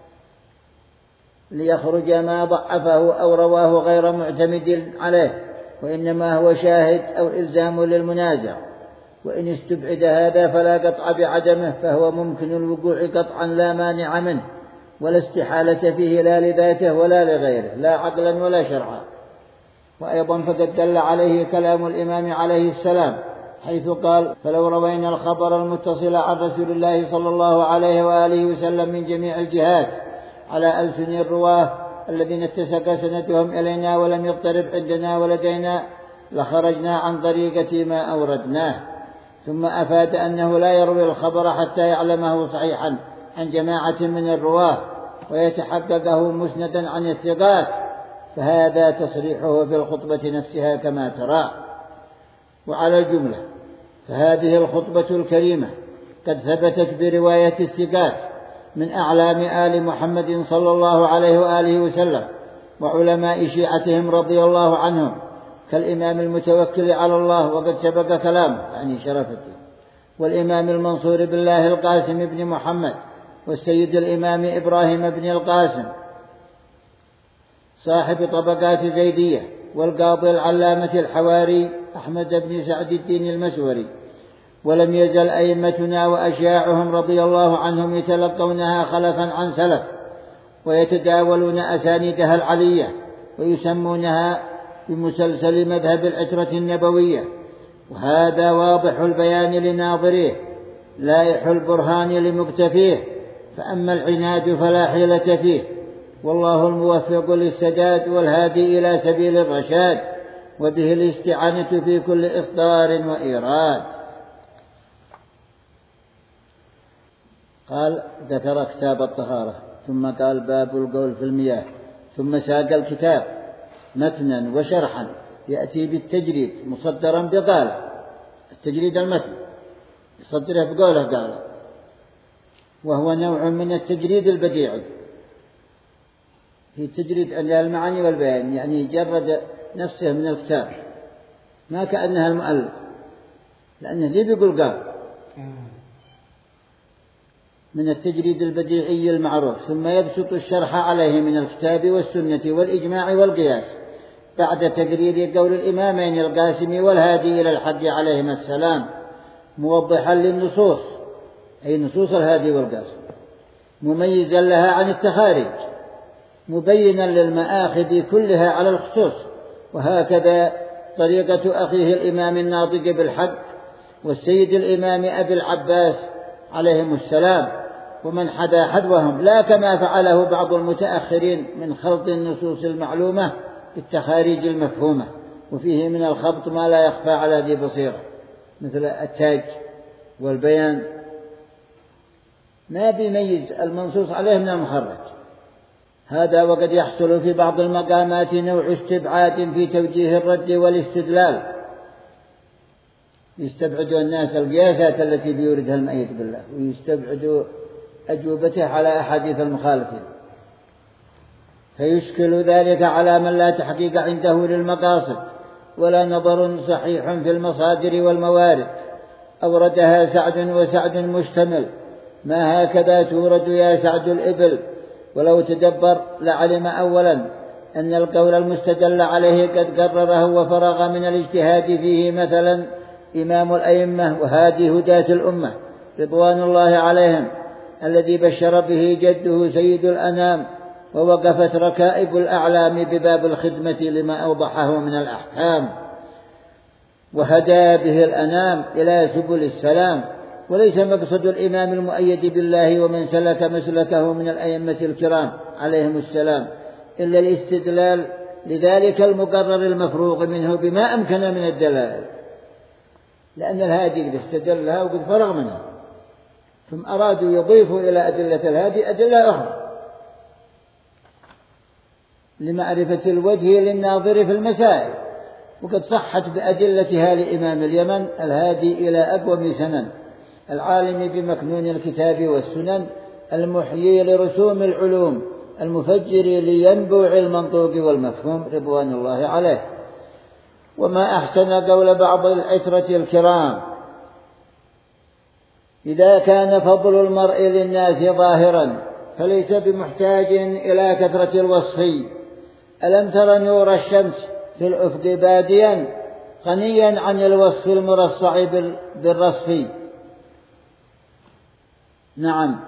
ليخرج ما ضعفه أو رواه غير معتمد عليه، وإنما هو شاهد أو إلزام للمنازع. وإن استبعد هذا فلا قطع بعدمه، فهو ممكن الوقوع قطعا لا مانع منه، ولا استحالة فيه لا لذاته ولا لغيره، لا عقلا ولا شرعا. وأيضا فقد دل عليه كلام الإمام عليه السلام حيث قال فلو روينا الخبر المتصل عن رسول الله صلى الله عليه وآله وسلم من جميع الجهات على ألسن الرواه الذين اتسق سندهم إلينا ولم يضطرب عندنا ولدينا لخرجنا عن طريقة ما أوردناه. ثم أفاد أنه لا يروي الخبر حتى يعلمه صحيحا عن جماعة من الرواه ويتحققه مسندا عن الثقات، فهذا تصريحه في الخطبة نفسها كما ترى. وعلى الجملة فهذه الخطبة الكريمة قد ثبتت برواية الثقات من أعلام آل محمد صلى الله عليه وآله وسلم وعلماء شيعتهم رضي الله عنهم كالإمام المتوكل على الله وقد سبق كلامه يعني شرفته، والإمام المنصور بالله القاسم بن محمد، والسيد الإمام إبراهيم بن القاسم صاحب طبقات زيدية، والقاضي العلامة الحواري أحمد بن سعد الدين المسوري. ولم يزل أئمتنا وأشياعهم رضي الله عنهم يتلقونها خلفا عن سلف ويتداولون أسانيدها العلية ويسمونها بمسلسل مذهب العترة النبوية، وهذا واضح البيان لناظريه لائح البرهان لمكتفيه، فأما العناد فلا حيلة فيه، والله الموفق للسداد والهادي إلى سبيل الرشاد، وبه الاستعانة في كل إصدار وإيراد. قال ذكر كتاب الطهارة ثم قال باب القول في المياه، ثم ساق الكتاب متنا وشرحا يأتي بالتجريد مصدرا بقاله، التجريد المتن يصدره بقوله قاله، وهو نوع من التجريد البديعي في تجريد المعاني والبيان، يعني جرد نفسه من الكتاب ما كأنها المؤلف، لأنه ذي بيقول قال من التجريد البديعي المعروف. ثم يبسط الشرح عليه من الكتاب والسنة والإجماع والقياس بعد تقرير قول الإمامين القاسم والهادي إلى الحد عليهما السلام، موضحا للنصوص أي نصوص الهادي والقاسم، مميزا لها عن التخارج، مبينا للمآخذ كلها على الخصوص. وهكذا طريقة أخيه الإمام الناطق بالحق والسيد الإمام أبي العباس عليهم السلام ومن حدا حذوهم، لا كما فعله بعض المتأخرين من خلط النصوص المعلومة بالتخاريج المفهومة، وفيه من الخبط ما لا يخفى على ذي بصيرة، مثل التاج والبيان ما بيميز المنصوص عليه من المخرج. هذا وقد يحصل في بعض المقامات نوع استبعاد في توجيه الرد والاستدلال، يستبعدوا الناس القياسات التي بيوردها المؤيد بالله ويستبعدوا أجوبته على أحاديث المخالفين، فيشكل ذلك على من لا تحقيق عنده للمقاصد ولا نظر صحيح في المصادر والموارد، أوردها سعد وسعد مشتمل، ما هكذا تورد يا سعد الإبل، ولو تدبر لعلم أولا أن القول المستدل عليه قد قرره وفرغ من الاجتهاد فيه مثلا إمام الأئمة وهادي هداة الأمة رضوان الله عليهم الذي بشر به جده سيد الأنام، ووقفت ركائب الأعلام بباب الخدمة لما أوضحه من الأحكام، وهدى به الأنام إلى سبل السلام. وليس مقصد الإمام المؤيد بالله ومن سلك مسلكه من الأئمة الكرام عليهم السلام إلا الاستدلال لذلك المقرر المفروغ منه بما أمكن من الدلائل، لأن الهادي قد استدل لها وقد فرغ منها، ثم أرادوا يضيفوا إلى أدلة الهادي أدلة أخرى لمعرفة الوجه للناظر في المسائل، وقد صحت بأدلتها لإمام اليمن الهادي إلى أقوم سنن العالم بمكنون الكتاب والسنن المحيي لرسوم العلوم المفجر لينبوع المنطوق والمفهوم رضوان الله عليه. وما أحسن قول بعض العترة الكرام إذا كان فضل المرء للناس ظاهرا فليس بمحتاج إلى كثرة الوصف. ألم تر نور الشمس في الأفق باديا غنيا عن الوصف المرصع بالرصف. نعم،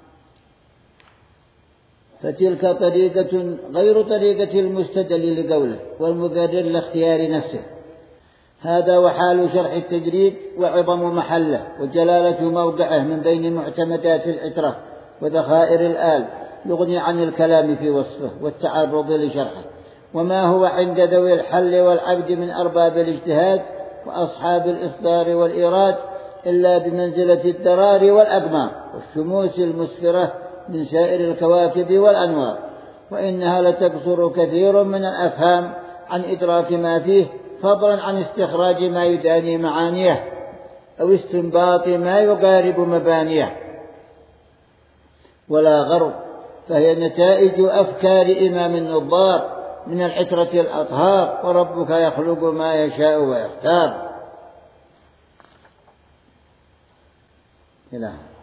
فتلك طريقة غير طريقة المستدل لقوله والمقرر لاختيار نفسه. هذا وحال شرح التجريد وعظم محله وجلالة موقعه من بين معتمدات العترة وذخائر الآل يغني عن الكلام في وصفه والتعرض لشرحه، وما هو عند ذوي الحل والعقد من أرباب الاجتهاد وأصحاب الإصدار والإيراد إلا بمنزلة الدرار والأقمار والشموس المسفرة من سائر الكواكب والأنوار، وإنها لتقصر كثير من الأفهام عن إدراك ما فيه، فضلا عن استخراج ما يداني معانيه أو استنباط ما يقارب مبانيه. ولا غرو، فهي نتائج أفكار إمام النظار من العترة الأطهار، وربك يخلق ما يشاء ويختار. إله